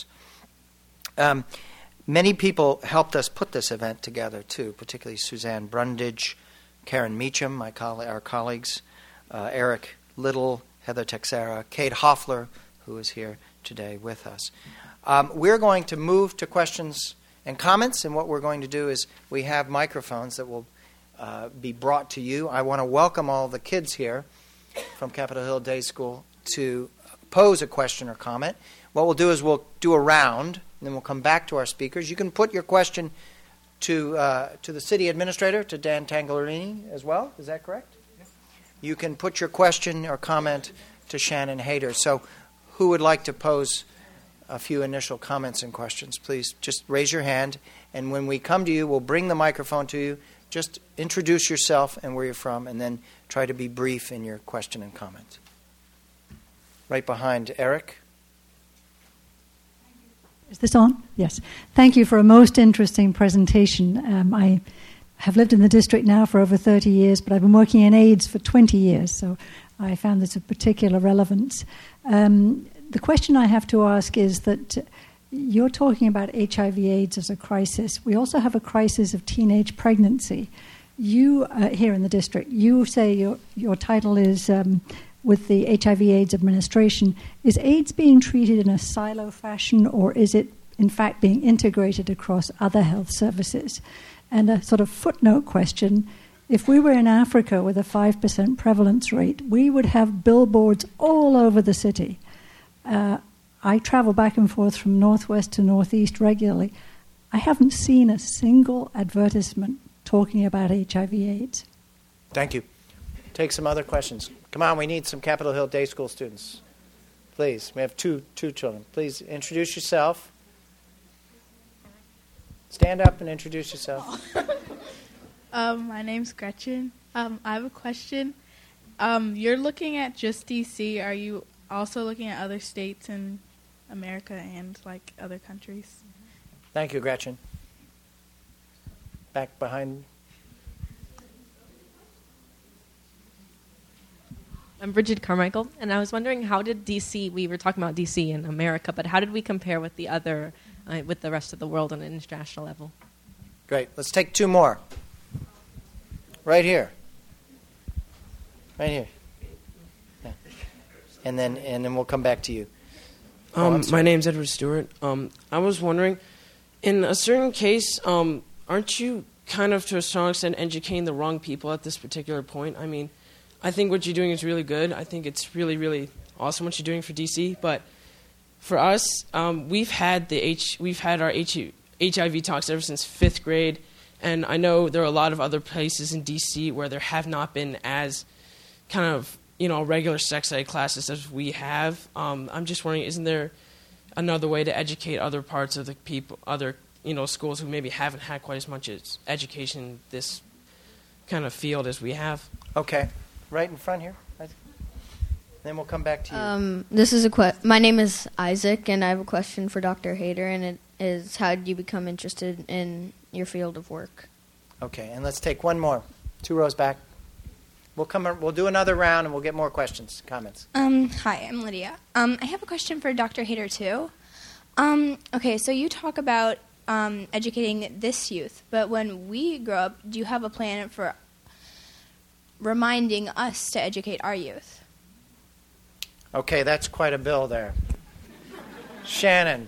Um, Many people helped us put this event together, too, particularly Suzanne Brundage, Karen Meacham, my coll- our colleagues, uh, Eric Little, Heather Texera, Kate Hoffler, who is here today with us. Um, we're going to move to questions and comments, and what we're going to do is we have microphones that will uh, be brought to you. I want to welcome all the kids here from Capitol Hill Day School to pose a question or comment. What we'll do is we'll do a round, and then we'll come back to our speakers. You can put your question to uh, to the city administrator, to Dan Tanglerini as well. Is that correct? Yes. You can put your question or comment to Shannon Hader. So who would like to pose a few initial comments and questions? Please just raise your hand, and when we come to you, we'll bring the microphone to you. Just introduce yourself and where you're from, and then try to be brief in your question and comment. Right behind Eric. Is this on? Yes. Thank you for a most interesting presentation. Um, I have lived in the district now for over thirty years, but I've been working in AIDS for twenty years, so I found this of particular relevance. Um, the question I have to ask is that you're talking about H I V AIDS as a crisis. We also have a crisis of teenage pregnancy. You, uh, here in the district, you say your, your title is, um, with the H I V AIDS administration, is AIDS being treated in a silo fashion, or is it, in fact, being integrated across other health services? And a sort of footnote question, if we were in Africa with a five percent prevalence rate, we would have billboards all over the city. Uh, I travel back and forth from northwest to northeast regularly. I haven't seen a single advertisement talking about H I V AIDS. Thank you. Take some other questions. Come on, we need some Capitol Hill Day School students. Please, we have two two children. Please introduce yourself. Stand up and introduce yourself. um, my name's Gretchen. Um, I have a question. Um, you're looking at just D C. Are you also looking at other states in America and like other countries? Thank you, Gretchen. Back behind. I'm Bridget Carmichael, and I was wondering, how did D C, we were talking about D C in America, but how did we compare with the other, uh, with the rest of the world on an international level? Great. Let's take two more. Right here. Right here. Yeah. And then and then we'll come back to you. Oh, Um, my name's Edward Stewart. Um, I was wondering, in a certain case, um, aren't you kind of, to a strong extent, educating the wrong people at this particular point? I mean, I think what you're doing is really good. I think it's really, really awesome what you're doing for D C. But for us, um, we've had the H, we've had our H, HIV talks ever since fifth grade, and I know there are a lot of other places in D C where there have not been as kind of, you know, regular sex ed classes as we have. Um, I'm just wondering, isn't there another way to educate other parts of the people, other, you know, schools who maybe haven't had quite as much as education in this kind of field as we have? Okay. Right in front here. Then we'll come back to you. Um, this is a que- My name is Isaac, and I have a question for Doctor Hayter, and it is, how did you become interested in your field of work? Okay, and let's take one more. Two rows back. We'll come. We'll do another round, and we'll get more questions, comments. Um, hi, I'm Lydia. Um, I have a question for Doctor Hayter, too. Um, okay, so you talk about um, educating this youth, but when we grow up, do you have a plan for reminding us to educate our youth? Okay, that's quite a bill there. Shannon.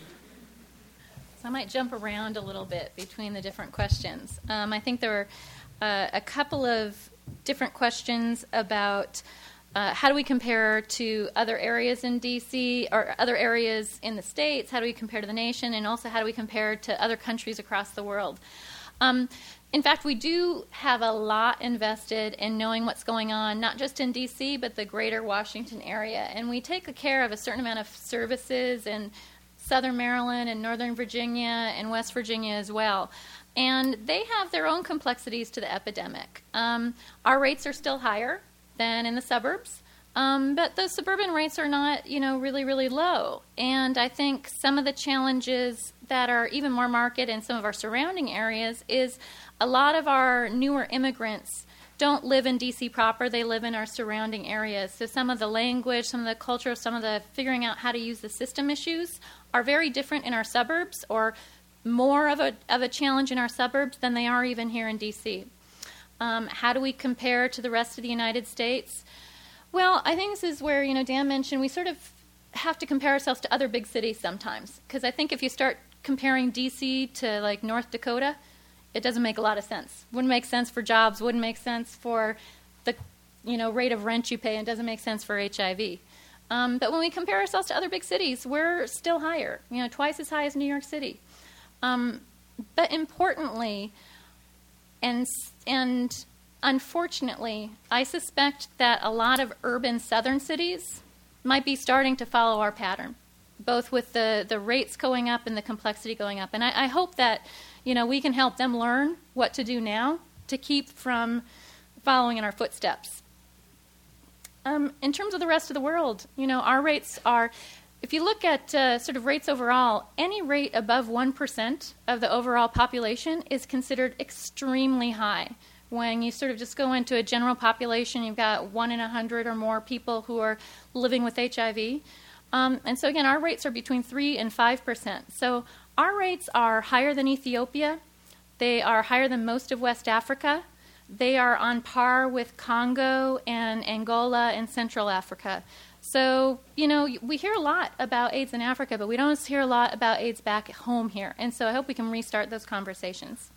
So I might jump around a little bit between the different questions. Um, I think there were uh, a couple of different questions about uh, how do we compare to other areas in D C or other areas in the States, how do we compare to the nation, and also how do we compare to other countries across the world. Um, in fact, we do have a lot invested in knowing what's going on, not just in D C, but the greater Washington area. And we take care of a certain amount of services in Southern Maryland and Northern Virginia and West Virginia as well. And they have their own complexities to the epidemic. Um, our rates are still higher than in the suburbs, um, but those suburban rates are not, you know, really, really low. And I think some of the challenges that are even more marked in some of our surrounding areas is a lot of our newer immigrants don't live in D C proper. They live in our surrounding areas. So some of the language, some of the culture, some of the figuring out how to use the system issues are very different in our suburbs, or more of a of a challenge in our suburbs than they are even here in D C. Um, how do we compare to the rest of the United States? Well, I think this is where, you know, Dan mentioned we sort of have to compare ourselves to other big cities sometimes, because I think if you start comparing D C to like North Dakota, it doesn't make a lot of sense. Wouldn't make sense for jobs, wouldn't make sense for the, you know, rate of rent you pay, and doesn't make sense for H I V. Um, but when we compare ourselves to other big cities, we're still higher, you know, twice as high as New York City. Um, but importantly, and and unfortunately, I suspect that a lot of urban southern cities might be starting to follow our pattern, both with the, the rates going up and the complexity going up. And I, I hope that, you know, we can help them learn what to do now to keep from following in our footsteps. Um, in terms of the rest of the world, you know, our rates are if you look at uh, sort of rates overall, any rate above one percent of the overall population is considered extremely high. When you sort of just go into a general population, you've got one in a hundred or more people who are living with H I V. Um, and so again, our rates are between three and five percent. So our rates are higher than Ethiopia. They are higher than most of West Africa. They are on par with Congo and Angola and Central Africa. So, you know, we hear a lot about AIDS in Africa, but we don't hear a lot about AIDS back home here. And so I hope we can restart those conversations.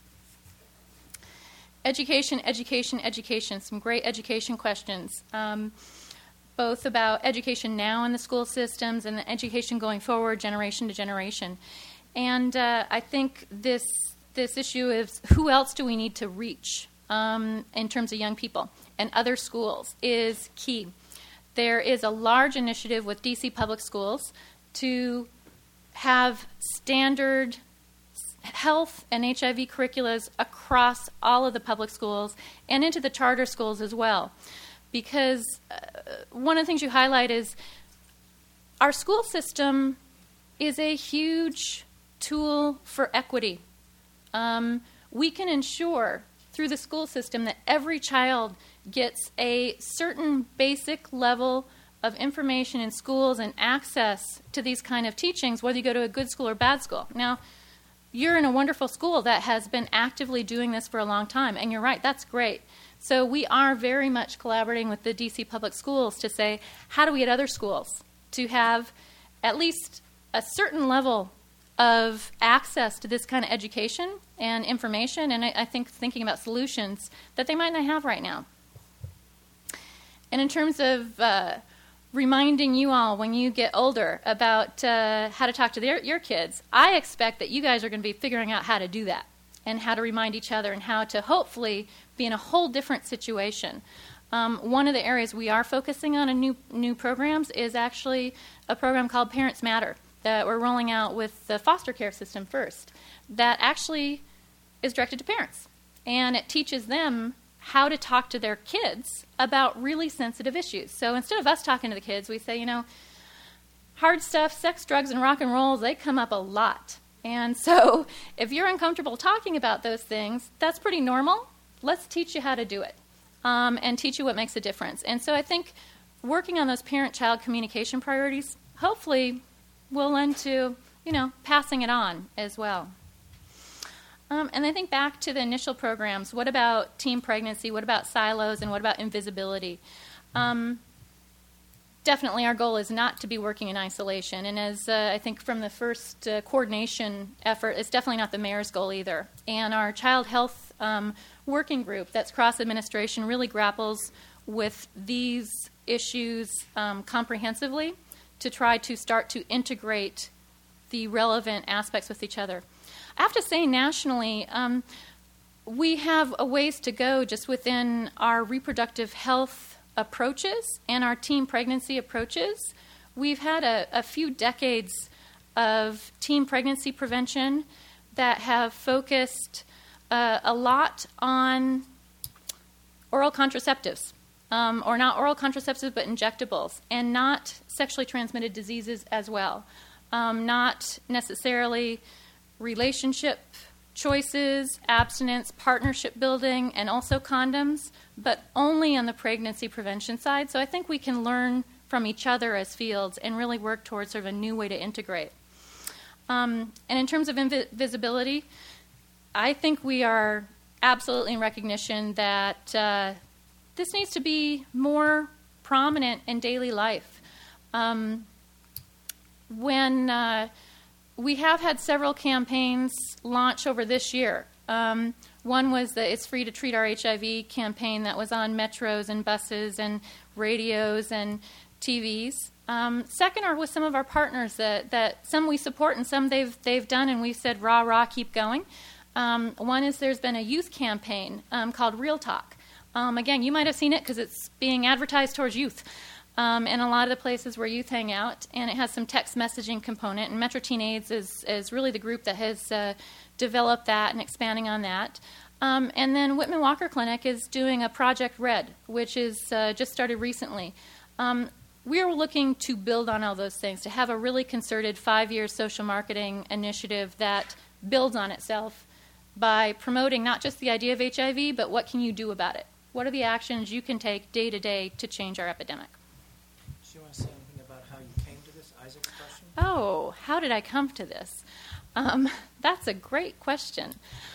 Education, education, education. Some great education questions, um, both about education now in the school systems and the education going forward, generation to generation. And uh, I think this this issue is who else do we need to reach um, in terms of young people and other schools is key. There is a large initiative with D C Public Schools to have standard health and H I V curriculums across all of the public schools and into the charter schools as well. Because uh, one of the things you highlight is our school system is a huge tool for equity. Um, we can ensure through the school system that every child gets a certain basic level of information in schools and access to these kind of teachings, whether you go to a good school or bad school. Now, you're in a wonderful school that has been actively doing this for a long time, and you're right, that's great. So we are very much collaborating with the D C Public Schools to say, how do we get other schools to have at least a certain level of access to this kind of education and information, and I, I think thinking about solutions that they might not have right now. And in terms of uh, reminding you all when you get older about uh, how to talk to their, your kids, I expect that you guys are going to be figuring out how to do that and how to remind each other and how to hopefully be in a whole different situation. Um, one of the areas we are focusing on in new, new programs is actually a program called Parents Matter that we're rolling out with the foster care system first that actually is directed to parents. And it teaches them how to talk to their kids about really sensitive issues. So instead of us talking to the kids, we say, you know, hard stuff, sex, drugs, and rock and roll, they come up a lot. And so if you're uncomfortable talking about those things, that's pretty normal. Let's teach you how to do it um, and teach you what makes a difference. And so I think working on those parent-child communication priorities hopefully will lend to, you know, passing it on as well. Um, and I think back to the initial programs, what about teen pregnancy, what about silos, and what about invisibility? Um, definitely our goal is not to be working in isolation. And as uh, I think from the first uh, coordination effort, it's definitely not the mayor's goal either. And our child health um, working group that's cross-administration really grapples with these issues um, comprehensively to try to start to integrate the relevant aspects with each other. I have to say, nationally, um, we have a ways to go just within our reproductive health approaches and our teen pregnancy approaches. We've had a, a few decades of teen pregnancy prevention that have focused uh, a lot on oral contraceptives, um, or not oral contraceptives, but injectables, and not sexually transmitted diseases as well. Um, not necessarily relationship choices, abstinence, partnership building, and also condoms, but only on the pregnancy prevention side. So I think we can learn from each other as fields and really work towards sort of a new way to integrate. Um, and in terms of invisibility, I think we are absolutely in recognition that uh, this needs to be more prominent in daily life. Um, when uh, we have had several campaigns launch over this year. Um, one was the It's Free to Treat Our H I V campaign that was on metros and buses and radios and T Vs. Um, second are with some of our partners that, that some we support and some they've they've done, and we've said, rah, rah, keep going. Um, one is there's been a youth campaign um, called Real Talk. Um, again, you might have seen it because it's being advertised towards youth. Um, and a lot of the places where youth hang out, and it has some text messaging component. And Metro Teen AIDS is, is really the group that has uh, developed that and expanding on that. Um, and then Whitman Walker Clinic is doing a Project Red, which is uh, just started recently. Um, we are looking to build on all those things, to have a really concerted five-year social marketing initiative that builds on itself by promoting not just the idea of H I V, but what can you do about it? What are the actions you can take day to day to change our epidemic? Do you want to say anything about how you came to this, Isaac's question? Oh, how did I come to this? Um, that's a great question.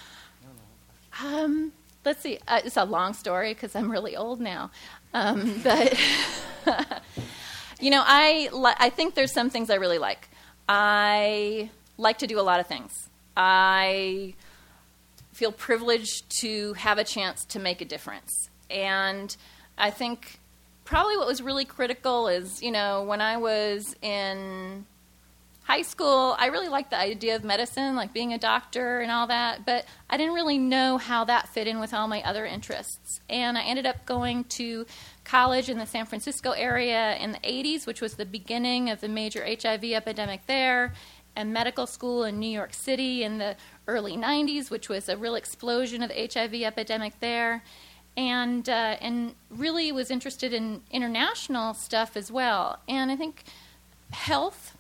Um, let's see. Uh, it's a long story because I'm really old now. Um, but, you know, I, li- I think there's some things I really like. I like to do a lot of things. I feel privileged to have a chance to make a difference. And I think probably what was really critical is, you know, when I was in high school, I really liked the idea of medicine, like being a doctor and all that, but I didn't really know how that fit in with all my other interests. And I ended up going to college in the San Francisco area in the eighties, which was the beginning of the major H I V epidemic there, and medical school in New York City in the early nineties, which was a real explosion of the H I V epidemic there, and uh, and really was interested in international stuff as well. And I think health,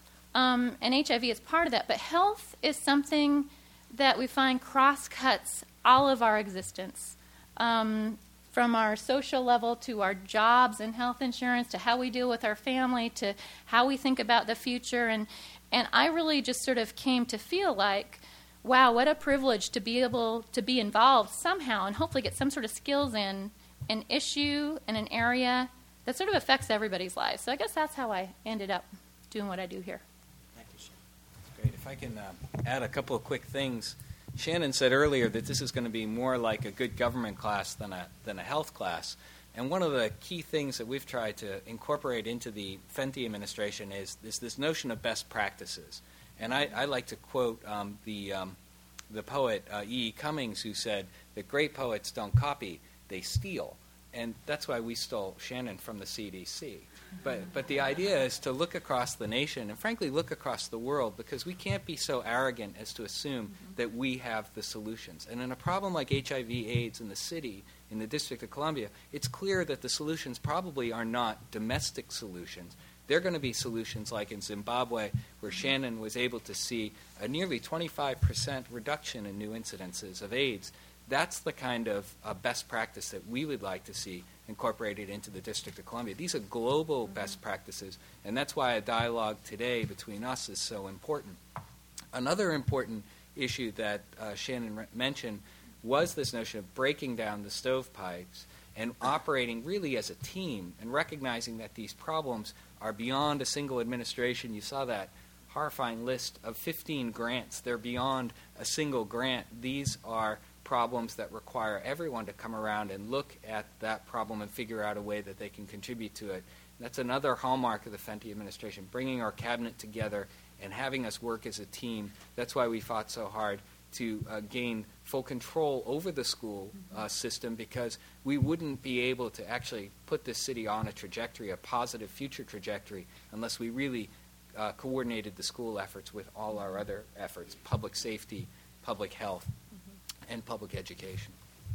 um, and H I V is part of that, but health is something that we find cross-cuts all of our existence, um, from our social level to our jobs and health insurance to how we deal with our family to how we think about the future. And And I really just sort of came to feel like, wow, what a privilege to be able to be involved somehow and hopefully get some sort of skills in an issue and an area that sort of affects everybody's lives. So I guess that's how I ended up doing what I do here. Thank you, Shannon. That's great. If I can uh, add a couple of quick things. Shannon said earlier that this is going to be more like a good government class than a, than a health class. And one of the key things that we've tried to incorporate into the Fenty administration is, is this notion of best practices. And I, I like to quote um, the, um, the poet uh, E E. Cummings, who said that great poets don't copy, they steal. And that's why we stole Shannon from the C D C. But, but the idea is to look across the nation and, frankly, look across the world, because we can't be so arrogant as to assume mm-hmm. that we have the solutions. And in a problem like H I V AIDS in the city, in the District of Columbia, it's clear that the solutions probably are not domestic solutions. They're going to be solutions like in Zimbabwe, where Shannon was able to see a nearly twenty-five percent reduction in new incidences of AIDS. That's the kind of uh, best practice that we would like to see incorporated into the District of Columbia. These are global best practices, and that's why a dialogue today between us is so important. Another important issue that uh, Shannon re- mentioned was this notion of breaking down the stovepipes and operating really as a team and recognizing that these problems are beyond a single administration. You saw that horrifying list of fifteen grants. They're beyond a single grant. These are problems that require everyone to come around and look at that problem and figure out a way that they can contribute to it. That's another hallmark of the Fenty administration, bringing our cabinet together and having us work as a team. That's why we fought so hard to uh, gain full control over the school uh, system, because we wouldn't be able to actually put this city on a trajectory, a positive future trajectory, unless we really uh, coordinated the school efforts with all our other efforts, public safety, public health, mm-hmm. and public education.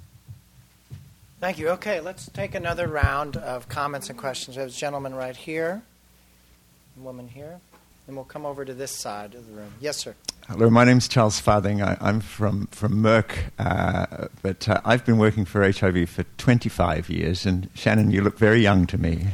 Thank you. Okay, let's take another round of comments and questions. We have a gentleman right here, a woman here, and we'll come over to this side of the room. Yes, sir. Hello, my name's Charles Farthing. I, I'm from, from Merck, uh, but uh, I've been working for H I V for twenty-five years, and Shannon, you look very young to me.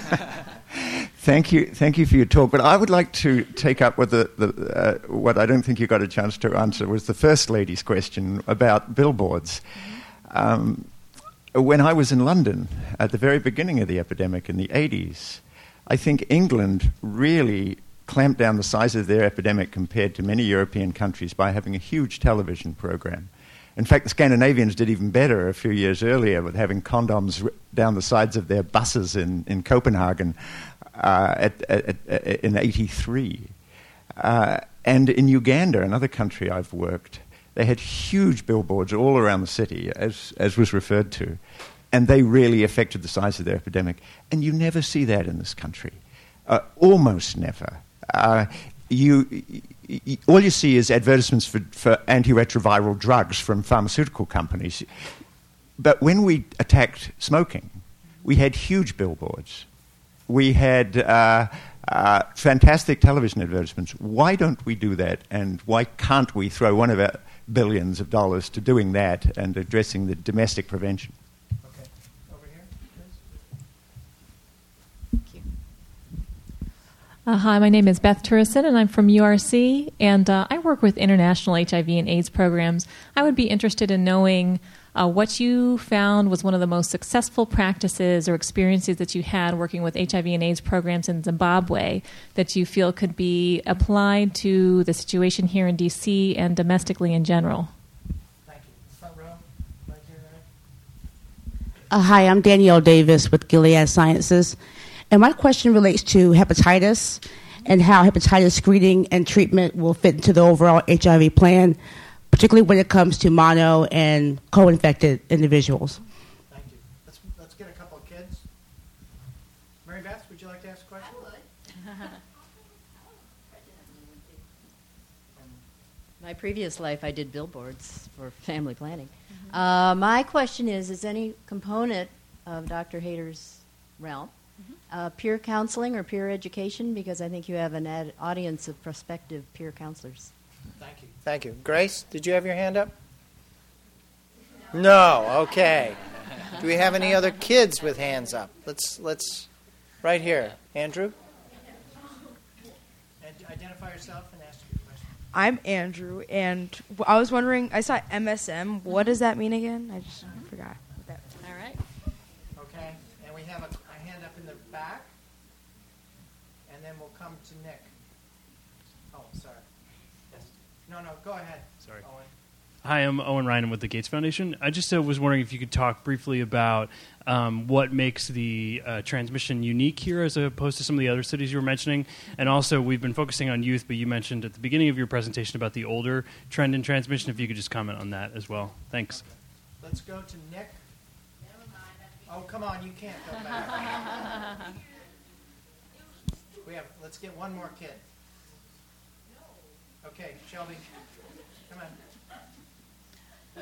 Thank you, thank you for your talk. But I would like to take up with the, the uh, what I don't think you got a chance to answer was the First Lady's question about billboards. Um, when I was in London at the very beginning of the epidemic in the eighties, I think England really clamped down the size of their epidemic compared to many European countries by having a huge television program. In fact, the Scandinavians did even better a few years earlier with having condoms down the sides of their buses in, in Copenhagen uh, at, at, at, in eighty-three. Uh, and in Uganda, another country I've worked, they had huge billboards all around the city, as, as was referred to, and they really affected the size of their epidemic. And you never see that in this country, uh, almost never. Uh, you, you, all you see is advertisements for, for antiretroviral drugs from pharmaceutical companies. But when we attacked smoking, we had huge billboards. we had uh, uh, fantastic television advertisements. Why don't we do that? And why can't we throw one of our billions of dollars to doing that and addressing the domestic prevention? Okay. Over here, please. Thank you. Uh, hi, my name is Beth Turrison, and I'm from U R C, and uh, I work with international H I V and AIDS programs. I would be interested in knowing uh, what you found was one of the most successful practices or experiences that you had working with H I V and AIDS programs in Zimbabwe that you feel could be applied to the situation here in D C and domestically in general. Thank you. Front row, right here, right? Uh, hi, I'm Danielle Davis with Gilead Sciences. And my question relates to hepatitis and how hepatitis screening and treatment will fit into the overall H I V plan, particularly when it comes to mono and co-infected individuals. Thank you. Let's, let's get a couple of kids. Mary Beth, would you like to ask a question? I would. My previous life, I did billboards for family planning. Mm-hmm. Uh, my question is, is any component of Doctor Hayter's realm Uh, peer counseling or peer education, because I think you have an ad- audience of prospective peer counselors. Thank you. Thank you. Grace, did you have your hand up? No. Okay. Do we have any other kids with hands up? Let's let's right here, Andrew. And identify yourself and ask your question. I'm Andrew, and I was wondering. I saw M S M. What does that mean again? I just mm-hmm. forgot. That. All right. Okay, and we have a. In the back, and then we'll come to Nick. Oh, sorry. Yes. No, no, go ahead. Sorry. Owen. Hi, I'm Owen Ryan with the Gates Foundation. I just uh, was wondering if you could talk briefly about um, what makes the uh, transmission unique here as opposed to some of the other cities you were mentioning. And also, we've been focusing on youth, but you mentioned at the beginning of your presentation about the older trend in transmission. If you could just comment on that as well. Thanks. Okay. Let's go to Nick. Oh, come on, you can't go back. we have, let's get one more kid. Okay, Shelby, come on.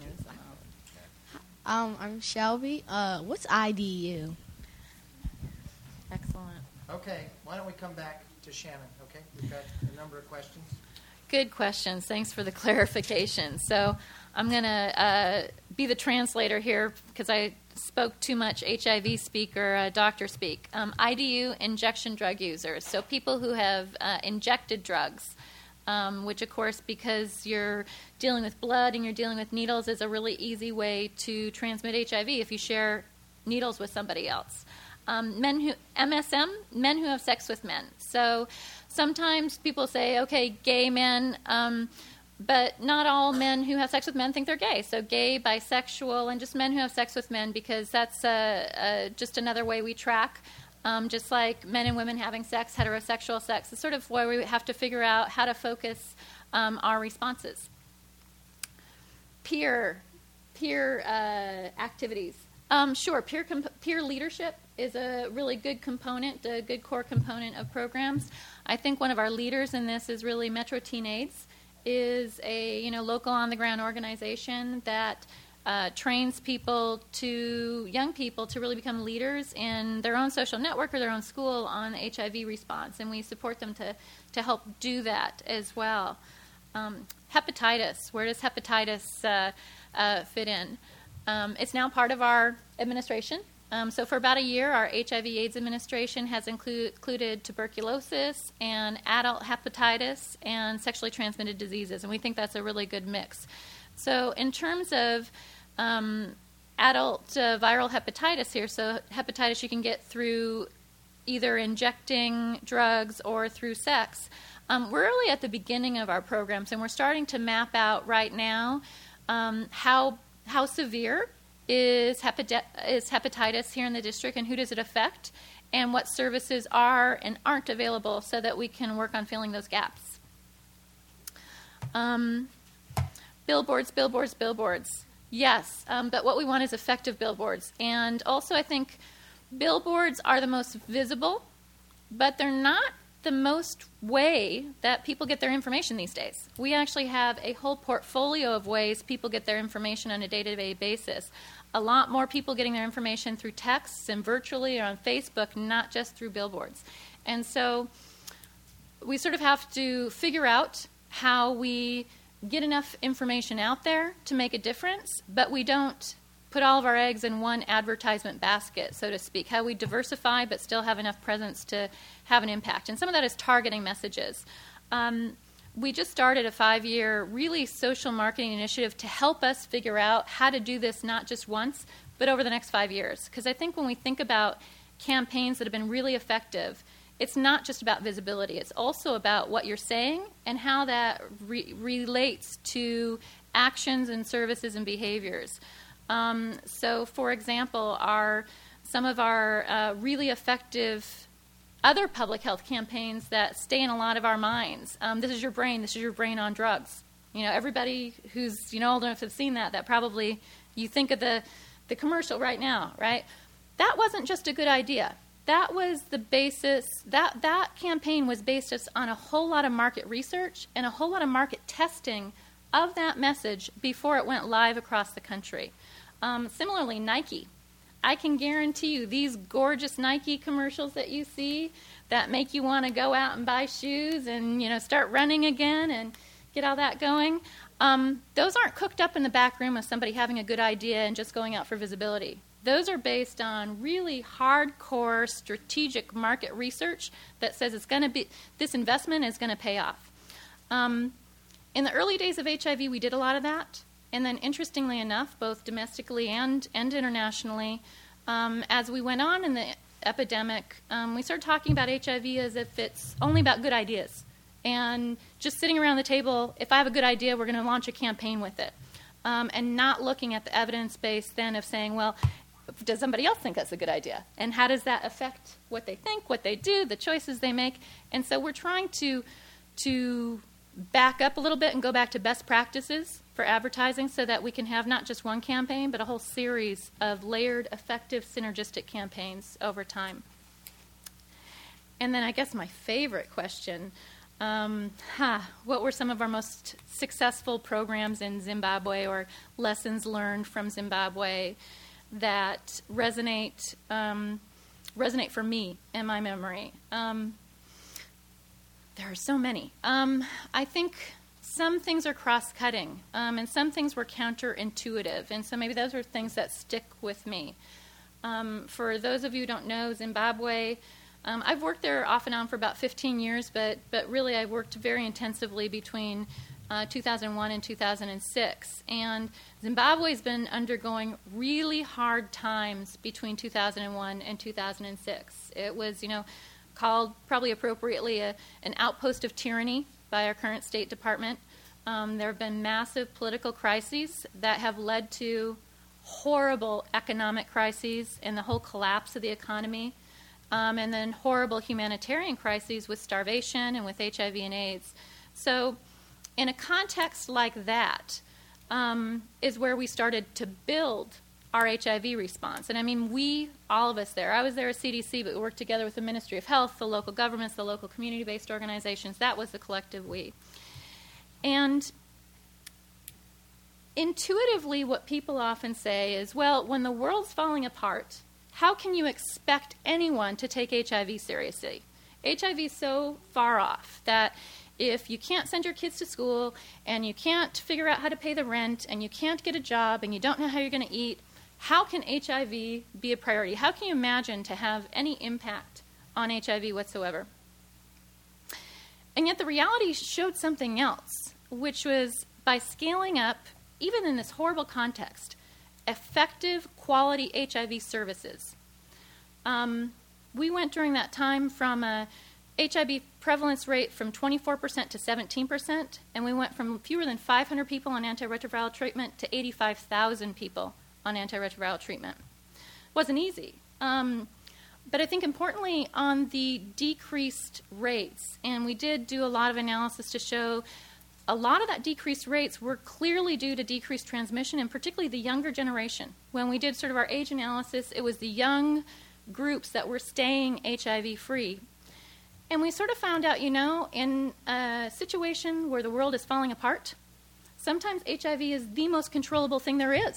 Um, I'm Shelby. Uh, what's I D U? Excellent. Okay, why don't we come back to Shannon, okay? We've got a number of questions. Good questions. Thanks for the clarification. So I'm going to uh, be the translator here because I spoke too much H I V speak or uh, doctor speak. Um, I D U, injection drug users. So people who have uh, injected drugs, um, which, of course, because you're dealing with blood and you're dealing with needles, is a really easy way to transmit H I V if you share needles with somebody else. Um, men who M S M, men who have sex with men. So sometimes people say, okay, gay men, um, but not all men who have sex with men think they're gay. So gay, bisexual, and just men who have sex with men, because that's uh, uh, just another way we track. Um, just like men and women having sex, heterosexual sex. It's sort of where we have to figure out how to focus um, our responses. Peer, peer uh, activities. Um, sure, peer comp- peer leadership is a really good component, a good core component of programs. I think one of our leaders in this is really Metro Teen AIDS, is a you know local on-the-ground organization that uh, trains people to, young people, to really become leaders in their own social network or their own school on the H I V response, and we support them to, to help do that as well. Um, hepatitis, where does hepatitis uh, uh, fit in? Um, it's now part of our administration. Um, so for about a year, our H I V AIDS administration has include, included tuberculosis and adult hepatitis and sexually transmitted diseases, and we think that's a really good mix. So in terms of um, adult uh, viral hepatitis here, so hepatitis you can get through either injecting drugs or through sex, um, we're really at the beginning of our programs, and we're starting to map out right now um, how how severe Is, hepati- is hepatitis here in the district, and who does it affect, and what services are and aren't available so that we can work on filling those gaps. Um, billboards, billboards, billboards. Yes, um, but what we want is effective billboards. And also I think billboards are the most visible, but they're not the most way that people get their information these days. We actually have a whole portfolio of ways people get their information on a day-to-day basis. a lot more people getting their information through texts and virtually or on Facebook, not just through billboards. And so we sort of have to figure out how we get enough information out there to make a difference, but we don't put all of our eggs in one advertisement basket, so to speak. How we diversify but still have enough presence to have an impact. And some of that is targeting messages. Um, we just started a five-year really social marketing initiative to help us figure out how to do this not just once, but over the next five years. Because I think when we think about campaigns that have been really effective, it's not just about visibility. It's also about what you're saying and how that re- relates to actions and services and behaviors. Um, so, for example, our some of our uh, really effective other public health campaigns that stay in a lot of our minds. Um, this is your brain. This is your brain on drugs. You know, everybody who's you know old enough to have seen that, that probably you think of the the commercial right now, right? That wasn't just a good idea. That was the basis. That that campaign was based on a whole lot of market research and a whole lot of market testing of that message before it went live across the country. Um, similarly, Nike. I can guarantee you these gorgeous Nike commercials that you see that make you want to go out and buy shoes and, you know, start running again and get all that going, um, those aren't cooked up in the back room of somebody having a good idea and just going out for visibility. Those are based on really hardcore strategic market research that says it's going to be, this investment is going to pay off. Um, in the early days of H I V, we did a lot of that. And then, interestingly enough, both domestically and, and internationally, um, as we went on in the epidemic, um, we started talking about H I V as if it's only about good ideas. And just sitting around the table, if I have a good idea, we're going to launch a campaign with it. Um, and not looking at the evidence base then of saying, well, does somebody else think that's a good idea? And how does that affect what they think, what they do, the choices they make? And so we're trying to to back up a little bit and go back to best practices for advertising so that we can have not just one campaign, but a whole series of layered, effective, synergistic campaigns over time. And then I guess my favorite question, um, huh, what were some of our most successful programs in Zimbabwe or lessons learned from Zimbabwe that resonate um, resonate for me in my memory? Um, there are so many. Um, I think some things are cross-cutting, um, and some things were counterintuitive, and so maybe those are things that stick with me. Um, for those of you who don't know, Zimbabwe, um, I've worked there off and on for about fifteen years, but but really I worked very intensively between uh, two thousand one and two thousand six, and Zimbabwe's been undergoing really hard times between two thousand one and two thousand six. It was, you know, called probably appropriately a, an outpost of tyranny by our current State Department. Um, there have been massive political crises that have led to horrible economic crises and the whole collapse of the economy, um, and then horrible humanitarian crises with starvation and with H I V and AIDS. So in a context like that um, is where we started to build our H I V response. And I mean, we, all of us there, I was there at C D C, but we worked together with the Ministry of Health, the local governments, the local community-based organizations. That was the collective we. And intuitively, what people often say is, well, when the world's falling apart, how can you expect anyone to take H I V seriously? H I V is so far off that if you can't send your kids to school and you can't figure out how to pay the rent and you can't get a job and you don't know how you're going to eat, how can H I V be a priority? How can you imagine to have any impact on H I V whatsoever? And yet the reality showed something else, which was by scaling up, even in this horrible context, effective quality H I V services. Um, we went during that time from a H I V prevalence rate from twenty-four percent to seventeen percent, and we went from fewer than five hundred people on antiretroviral treatment to eighty-five thousand people on antiretroviral treatment. It wasn't easy. Um, but I think importantly on the decreased rates, and we did do a lot of analysis to show a lot of that decreased rates were clearly due to decreased transmission, and particularly the younger generation. When we did sort of our age analysis, it was the young groups that were staying H I V free. And we sort of found out, you know, in a situation where the world is falling apart, sometimes H I V is the most controllable thing there is.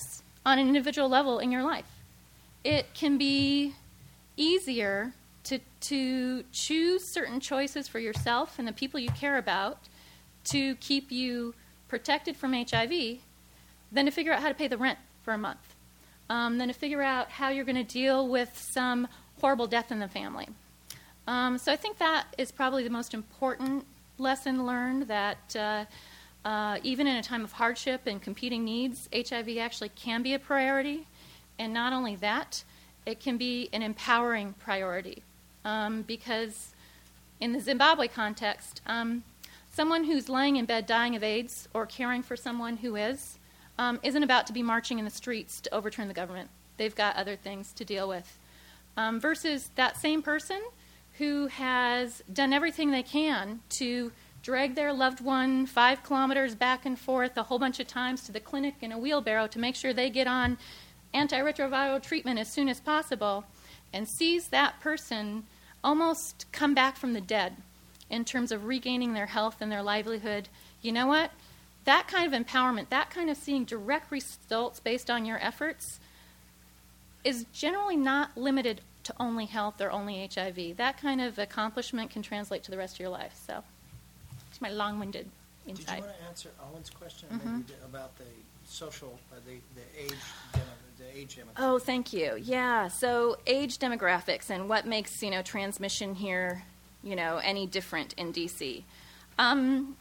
on an individual level in your life. It can be easier to, to choose certain choices for yourself and the people you care about to keep you protected from H I V than to figure out how to pay the rent for a month, um, than to figure out how you're going to deal with some horrible death in the family. Um, so I think that is probably the most important lesson learned, that uh, uh, even in a time of hardship and competing needs, H I V actually can be a priority. And not only that, it can be an empowering priority. Um, because in the Zimbabwe context, um, someone who's laying in bed dying of AIDS or caring for someone who is, um, isn't about to be marching in the streets to overturn the government. They've got other things to deal with. Um, versus that same person who has done everything they can to drag their loved one five kilometers back and forth a whole bunch of times to the clinic in a wheelbarrow to make sure they get on antiretroviral treatment as soon as possible, and sees that person almost come back from the dead in terms of regaining their health and their livelihood. You know what? That kind of empowerment, that kind of seeing direct results based on your efforts, is generally not limited to only health or only H I V. That kind of accomplishment can translate to the rest of your life. So it's my long-winded insight. Did you want to answer Owen's question Mm-hmm. maybe about the social, uh, the, the age demo, the age demographics? Oh, thank you. Yeah, so age demographics and what makes, you know, transmission here, you know, any different in D C. Um,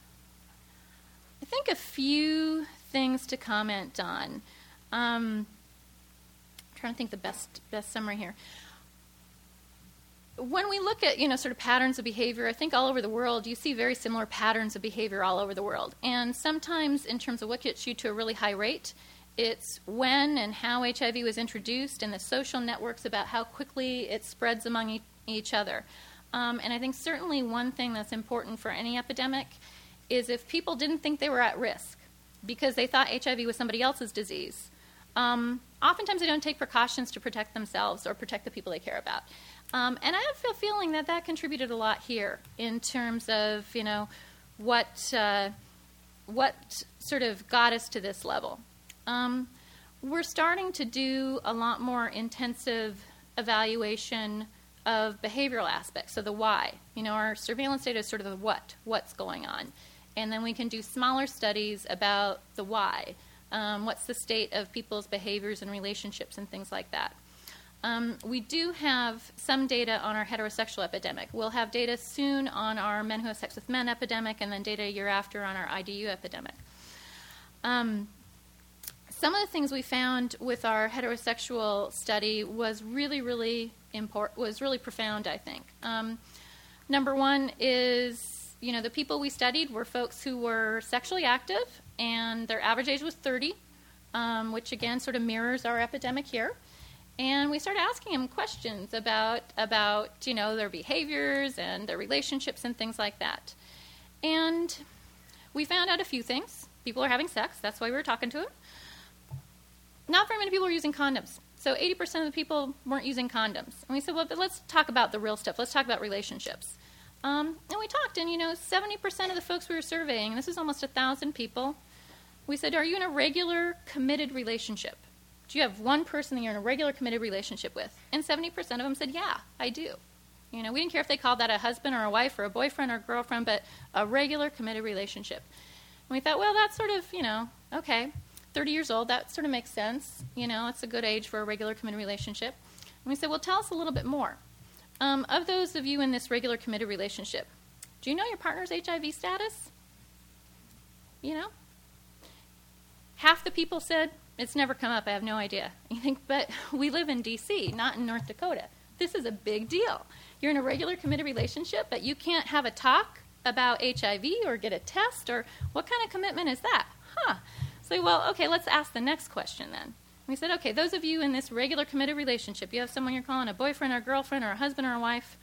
I think a few things to comment on. Um, I'm trying to think the best best summary here. When we look at, you know, sort of patterns of behavior, I think all over the world you see very similar patterns of behavior all over the world. And sometimes in terms of what gets you to a really high rate, it's when and how H I V was introduced and the social networks about how quickly it spreads among e- each other. Um, and I think certainly one thing that's important for any epidemic is if people didn't think they were at risk because they thought H I V was somebody else's disease, um, oftentimes they don't take precautions to protect themselves or protect the people they care about. Um, and I have a feeling that that contributed a lot here in terms of, you know, what uh, what sort of got us to this level. Um, we're starting to do a lot more intensive evaluation of behavioral aspects, so the why. You know, our surveillance data is sort of the what, what's going on. And then we can do smaller studies about the why. Um, what's the state of people's behaviors and relationships and things like that. Um, we do have some data on our heterosexual epidemic. We'll have data soon on our men who have sex with men epidemic, and then data a year after on our I D U epidemic. Um, some of the things we found with our heterosexual study was really, really important, was really profound, I think. Um, number one is, you know, the people we studied were folks who were sexually active, and their average age was thirty, um, which again sort of mirrors our epidemic here. And we started asking them questions about, about, you know, their behaviors and their relationships and things like that. And we found out a few things. People are having sex. That's why we were talking to them. Not very many people were using condoms. So eighty percent of the people weren't using condoms. And we said, well, but let's talk about the real stuff. Let's talk about relationships. Um, and we talked, and, you know, seventy percent of the folks we were surveying, and this is almost one thousand people, we said, are you in a regular, committed relationship? Do you have one person that you're in a regular, committed relationship with? And seventy percent of them said, yeah, I do. You know, we didn't care if they called that a husband or a wife or a boyfriend or a girlfriend, but a regular, committed relationship. And we thought, well, that's sort of, you know, okay, thirty years old, that sort of makes sense. You know, it's a good age for a regular, committed relationship. And we said, well, tell us a little bit more. Um, of those of you in this regular, committed relationship, do you know your partner's H I V status? You know? Half the people said, it's never come up, I have no idea. You think, but we live in D C, not in North Dakota. This is a big deal. You're in a regular, committed relationship, but you can't have a talk about H I V or get a test, or what kind of commitment is that? Huh. So, well, okay, let's ask the next question then. We said, okay, those of you in this regular, committed relationship, you have someone you're calling a boyfriend or a girlfriend or a husband or a wife.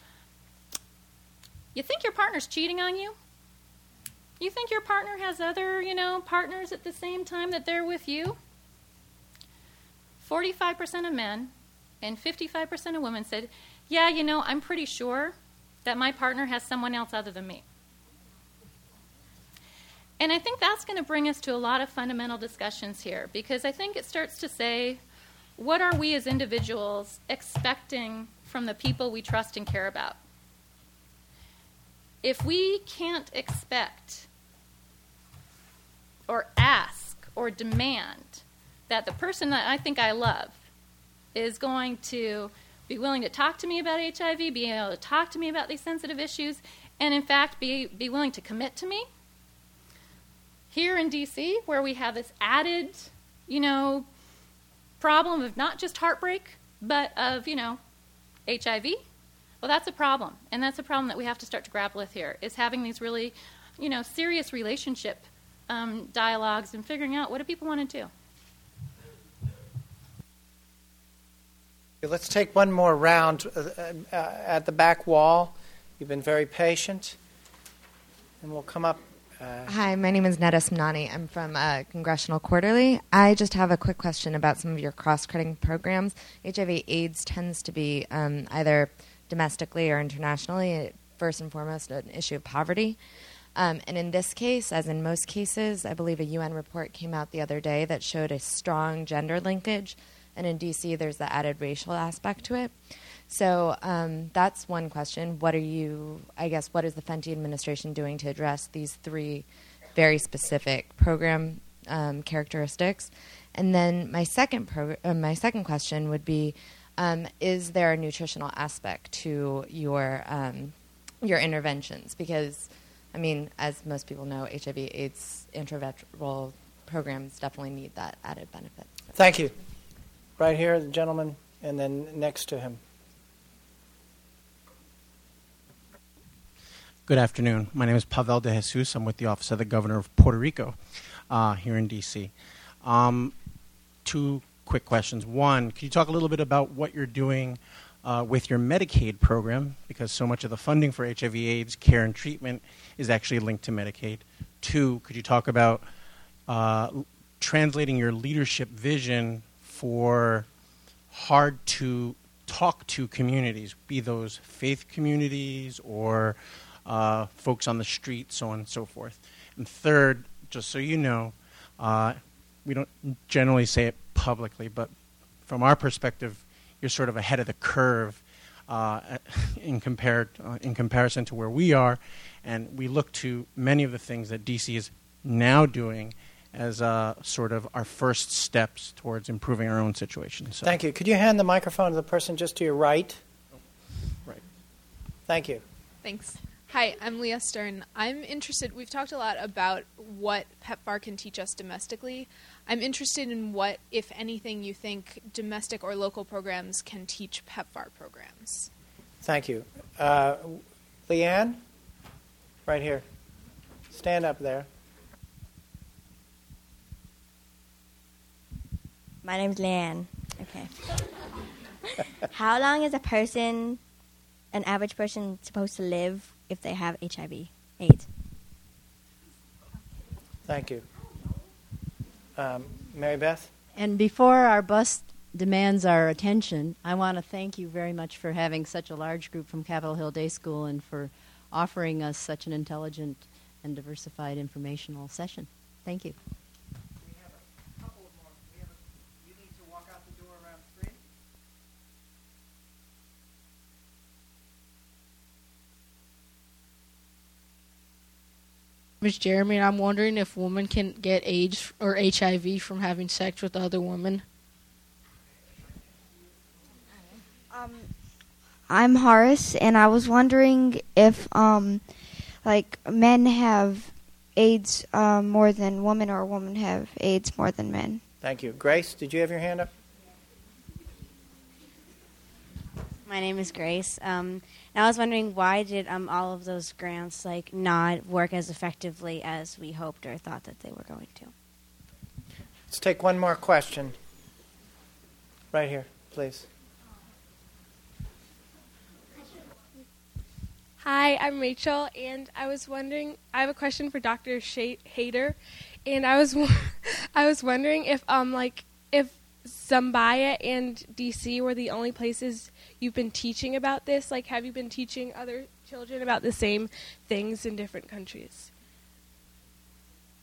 You think your partner's cheating on you? You think your partner has other, you know, partners at the same time that they're with you? forty-five percent of men and fifty-five percent of women said, yeah, you know, I'm pretty sure that my partner has someone else other than me. And I think that's going to bring us to a lot of fundamental discussions here, because I think it starts to say, what are we as individuals expecting from the people we trust and care about? If we can't expect or ask or demand that the person that I think I love is going to be willing to talk to me about H I V, be able to talk to me about these sensitive issues, and in fact be, be willing to commit to me, here in D C, where we have this added, you know, problem of not just heartbreak, but of, you know, H I V, well, that's a problem. And that's a problem that we have to start to grapple with here, is having these really, you know, serious relationship um, dialogues and figuring out what do people want to do. Let's take one more round uh, uh, at the back wall. You've been very patient. And we'll come up. Uh, Hi, my name is Netta Smnani. I'm from uh, Congressional Quarterly. I just have a quick question about some of your cross-cutting programs. H I V AIDS tends to be um, either domestically or internationally, first and foremost, an issue of poverty. Um, and in this case, as in most cases, I believe a U N report came out the other day that showed a strong gender linkage. And in D C, there's the added racial aspect to it. So um, that's one question. What are you, I guess, what is the Fenty administration doing to address these three very specific program um, characteristics? And then my second pro- uh, my second question would be, um, is there a nutritional aspect to your um, your interventions? Because, I mean, as most people know, H I V AIDS antiretroviral programs definitely need that added benefit. Thank you. Right here, the gentleman, and then next to him. Good afternoon. My name is Pavel de Jesus. I'm with the Office of the Governor of Puerto Rico uh, here in D C. Um, two quick questions. One, could you talk a little bit about what you're doing uh, with your Medicaid program? Because so much of the funding for H I V AIDS care and treatment is actually linked to Medicaid. Two, could you talk about uh, translating your leadership vision for hard to talk to communities, be those faith communities or uh, folks on the street, so on and so forth. And third, just so you know, uh, we don't generally say it publicly, but from our perspective, you're sort of ahead of the curve uh, in, compared, uh, in comparison to where we are, and we look to many of the things that D C is now doing as uh, sort of our first steps towards improving our own situation. So. Thank you. Could you hand the microphone to the person just to your right? Right. Thank you. Thanks. Hi, I'm Leah Stern. I'm interested, we've talked a lot about what PEPFAR can teach us domestically. I'm interested in what, if anything, you think domestic or local programs can teach PEPFAR programs. Thank you. Uh, Leanne? Right here. Stand up there. My name's Leanne. Okay. How long is a person, an average person, supposed to live if they have H I V AIDS? Thank you. Um, Mary Beth? And before our bus demands our attention, I want to thank you very much for having such a large group from Capitol Hill Day School and for offering us such an intelligent and diversified informational session. Thank you. Miz Jeremy, and I'm wondering if women can get AIDS or H I V from having sex with other women. Um, I'm Horace, and I was wondering if, um, like, men have AIDS uh, more than women, or women have AIDS more than men. Thank you. Grace, did you have your hand up? My name is Grace. Um, and I was wondering, why did um, all of those grants like not work as effectively as we hoped or thought that they were going to? Let's take one more question. Right here, please. Hi, I'm Rachel, and I was wondering, I have a question for Doctor Hader, and I was I was wondering if um like if Zambia and D C were the only places you've been teaching about this. Like, have you been teaching other children about the same things in different countries?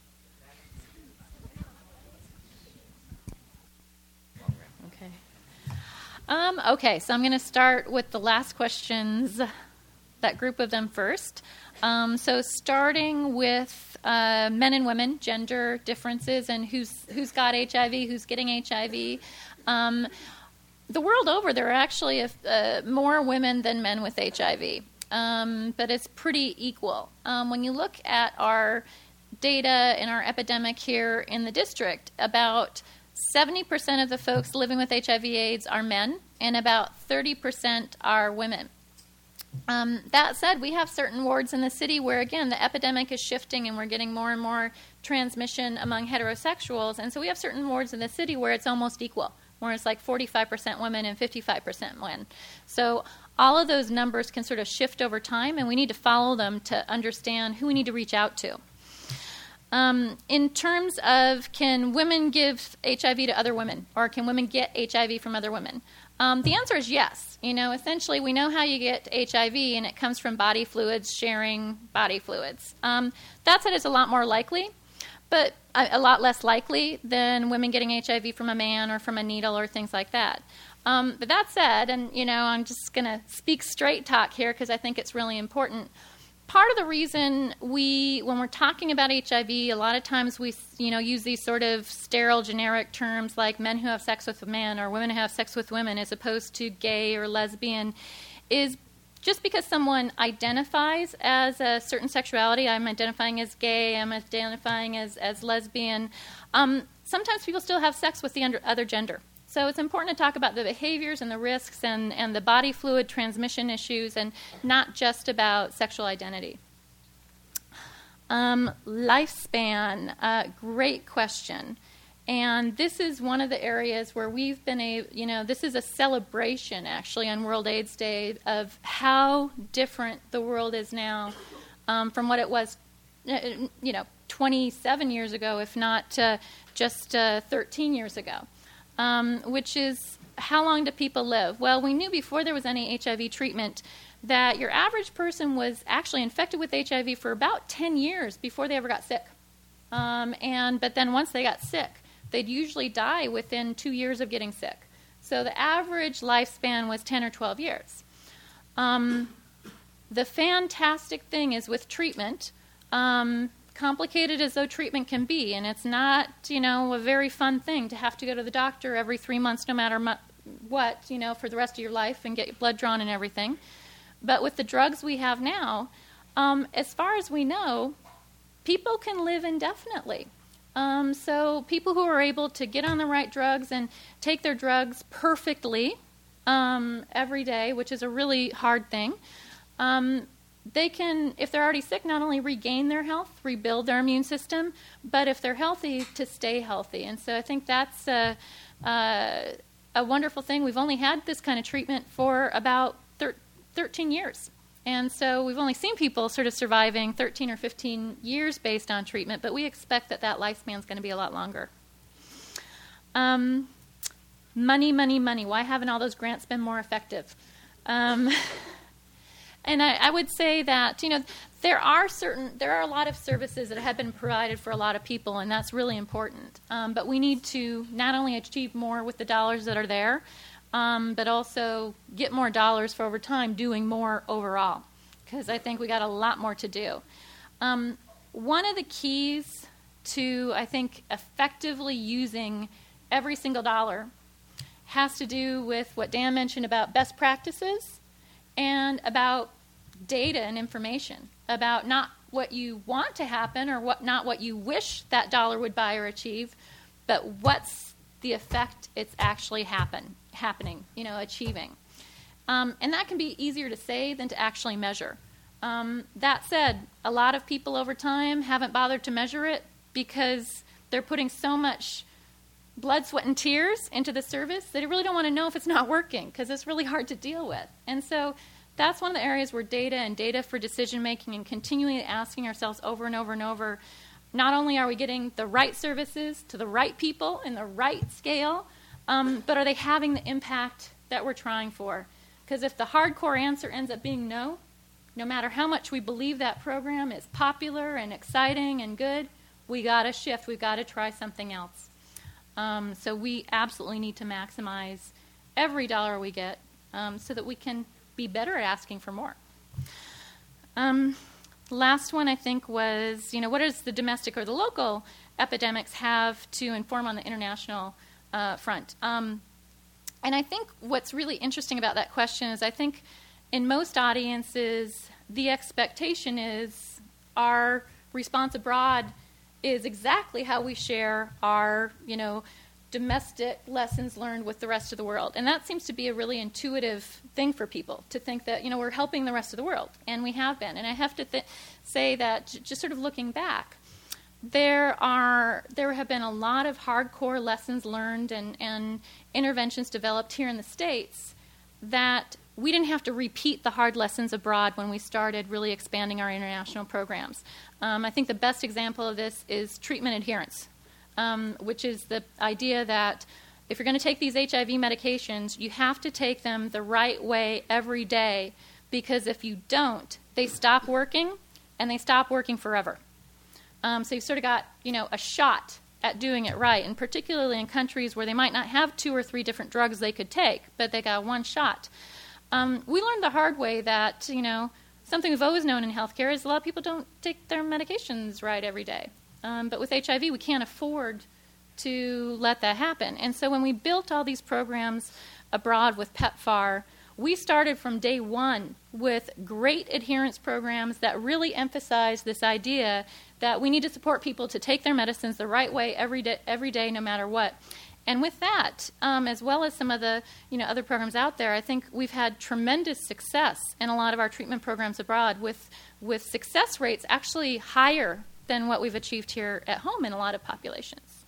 Um, okay, so I'm going to start with the last questions, that group of them first. Um, so starting with uh, men and women, gender differences, and who's who's got H I V, who's getting H I V. Um, the world over, there are actually a, uh, more women than men with H I V, um, but it's pretty equal. Um, when you look at our data in our epidemic here in the district, about seventy percent of the folks living with H I V AIDS are men, and about thirty percent are women. Um, that said, we have certain wards in the city where, again, the epidemic is shifting and we're getting more and more transmission among heterosexuals. And so we have certain wards in the city where it's almost equal, where it's like forty-five percent women and fifty-five percent men. So all of those numbers can sort of shift over time, and we need to follow them to understand who we need to reach out to. Um, in terms of, can women give H I V to other women, or can women get H I V from other women? Um, the answer is yes. You know, essentially, we know how you get H I V, and it comes from body fluids sharing body fluids. Um, that said, it's a lot more likely, but a, a lot less likely than women getting H I V from a man or from a needle or things like that. Um, but that said, and, you know, I'm just going to speak straight talk here because I think it's really important. Part of the reason we, when we're talking about H I V, a lot of times we, you know, use these sort of sterile, generic terms like men who have sex with men or women who have sex with women as opposed to gay or lesbian, is just because someone identifies as a certain sexuality. I'm identifying as gay, I'm identifying as, as lesbian. Um, sometimes people still have sex with the under, other gender. So it's important to talk about the behaviors and the risks and, and the body fluid transmission issues, and not just about sexual identity. Um, lifespan, uh, great question. And this is one of the areas where we've been a, you know, this is a celebration actually on World AIDS Day of how different the world is now um, from what it was, you know, twenty-seven years ago, if not uh, just uh, thirteen years ago. Um, which is, how long do people live? Well, we knew before there was any H I V treatment that your average person was actually infected with H I V for about ten years before they ever got sick. Um, and but then once they got sick, they'd usually die within two years of getting sick. So the average lifespan was ten or twelve years. Um, the fantastic thing is with treatment, um, complicated as though treatment can be, and it's not, you know, a very fun thing to have to go to the doctor every three months no matter mu- what, you know, for the rest of your life and get your blood drawn and everything. But with the drugs we have now, um, as far as we know, people can live indefinitely. Um, so people who are able to get on the right drugs and take their drugs perfectly um, every day, which is a really hard thing, um, they can, if they're already sick, not only regain their health, rebuild their immune system, but if they're healthy, to stay healthy. And so I think that's a, a, a wonderful thing. We've only had this kind of treatment for about thir- thirteen years. And so we've only seen people sort of surviving thirteen or fifteen years based on treatment, but we expect that that lifespan is going to be a lot longer. Um, money, money, money. Why haven't all those grants been more effective? Um And I, I would say that, you know, there are certain, there are a lot of services that have been provided for a lot of people, and that's really important. Um, but we need to not only achieve more with the dollars that are there, um, but also get more dollars for over time, doing more overall, because I think we got a lot more to do. Um, one of the keys to, I think, effectively using every single dollar has to do with what Dan mentioned about best practices and about data and information, about not what you want to happen or what not what you wish that dollar would buy or achieve, but what's the effect it's actually happen happening, you know, achieving. Um, and that can be easier to say than to actually measure. Um, that said, a lot of people over time haven't bothered to measure it because they're putting so much blood, sweat, and tears into the service that they really don't want to know if it's not working because it's really hard to deal with. And so that's one of the areas where data and data for decision making and continually asking ourselves over and over and over, not only are we getting the right services to the right people in the right scale, um, but are they having the impact that we're trying for? Because if the hardcore answer ends up being no, no matter how much we believe that program is popular and exciting and good, we got to shift. We've got to try something else. Um, so we absolutely need to maximize every dollar we get um, so that we can be better at asking for more. Um, last one, I think, was, you know, what does the domestic or the local epidemics have to inform on the international uh, front? Um, and I think what's really interesting about that question is I think in most audiences, the expectation is our response abroad is exactly how we share our, you know, domestic lessons learned with the rest of the world. And that seems to be a really intuitive thing for people, to think that, you know, we're helping the rest of the world. And we have been. And I have to th- say that j- just sort of looking back, there are there have been a lot of hardcore lessons learned and, and interventions developed here in the States that we didn't have to repeat the hard lessons abroad when we started really expanding our international programs. Um, I think the best example of this is treatment adherence, um, which is the idea that if you're going to take these H I V medications, you have to take them the right way every day, because if you don't, they stop working, and they stop working forever. Um, so you've sort of got, you know, a shot at doing it right, and particularly in countries where they might not have two or three different drugs they could take, but they got one shot. Um, we learned the hard way that, you know, something we've always known in healthcare is a lot of people don't take their medications right every day. Um, but with H I V, we can't afford to let that happen. And so when we built all these programs abroad with PEPFAR, we started from day one with great adherence programs that really emphasized this idea that we need to support people to take their medicines the right way every day, every day no matter what. And with that, um, as well as some of the you know other programs out there, I think we've had tremendous success in a lot of our treatment programs abroad, with with success rates actually higher than what we've achieved here at home in a lot of populations.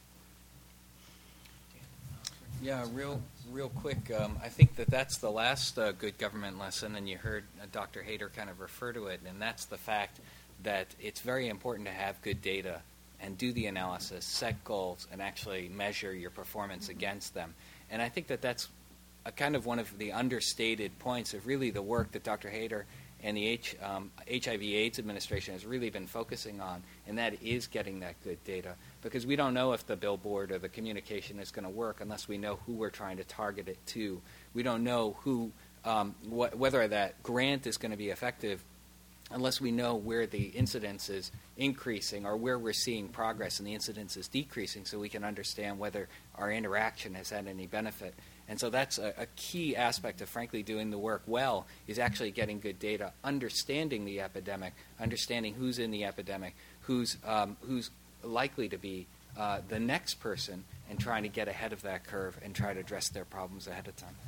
Yeah, real real quick. Um, I think that that's the last uh, good government lesson, and you heard uh, Doctor Hader kind of refer to it, and that's the fact that it's very important to have good data and do the analysis, set goals, and actually measure your performance mm-hmm. against them. And I think that that's a kind of one of the understated points of really the work that Doctor Hader and the H, um, H I V AIDS administration has really been focusing on, and that is getting that good data. Because we don't know if the billboard or the communication is going to work unless we know who we're trying to target it to. We don't know who, um, wh- whether that grant is going to be effective unless we know where the incidence is increasing or where we're seeing progress and the incidence is decreasing, so we can understand whether our interaction has had any benefit. And so that's a, a key aspect of, frankly, doing the work well, is actually getting good data, understanding the epidemic, understanding who's in the epidemic, who's um, who's likely to be uh, the next person, and trying to get ahead of that curve and try to address their problems ahead of time.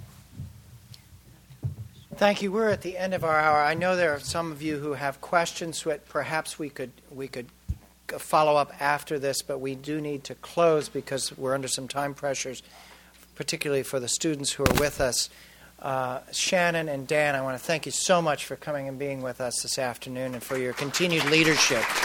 Thank you. We're at the end of our hour. I know there are some of you who have questions that perhaps we could we could follow up after this, but we do need to close because we're under some time pressures, particularly for the students who are with us. Uh, Shannon and Dan, I want to thank you so much for coming and being with us this afternoon and for your continued leadership.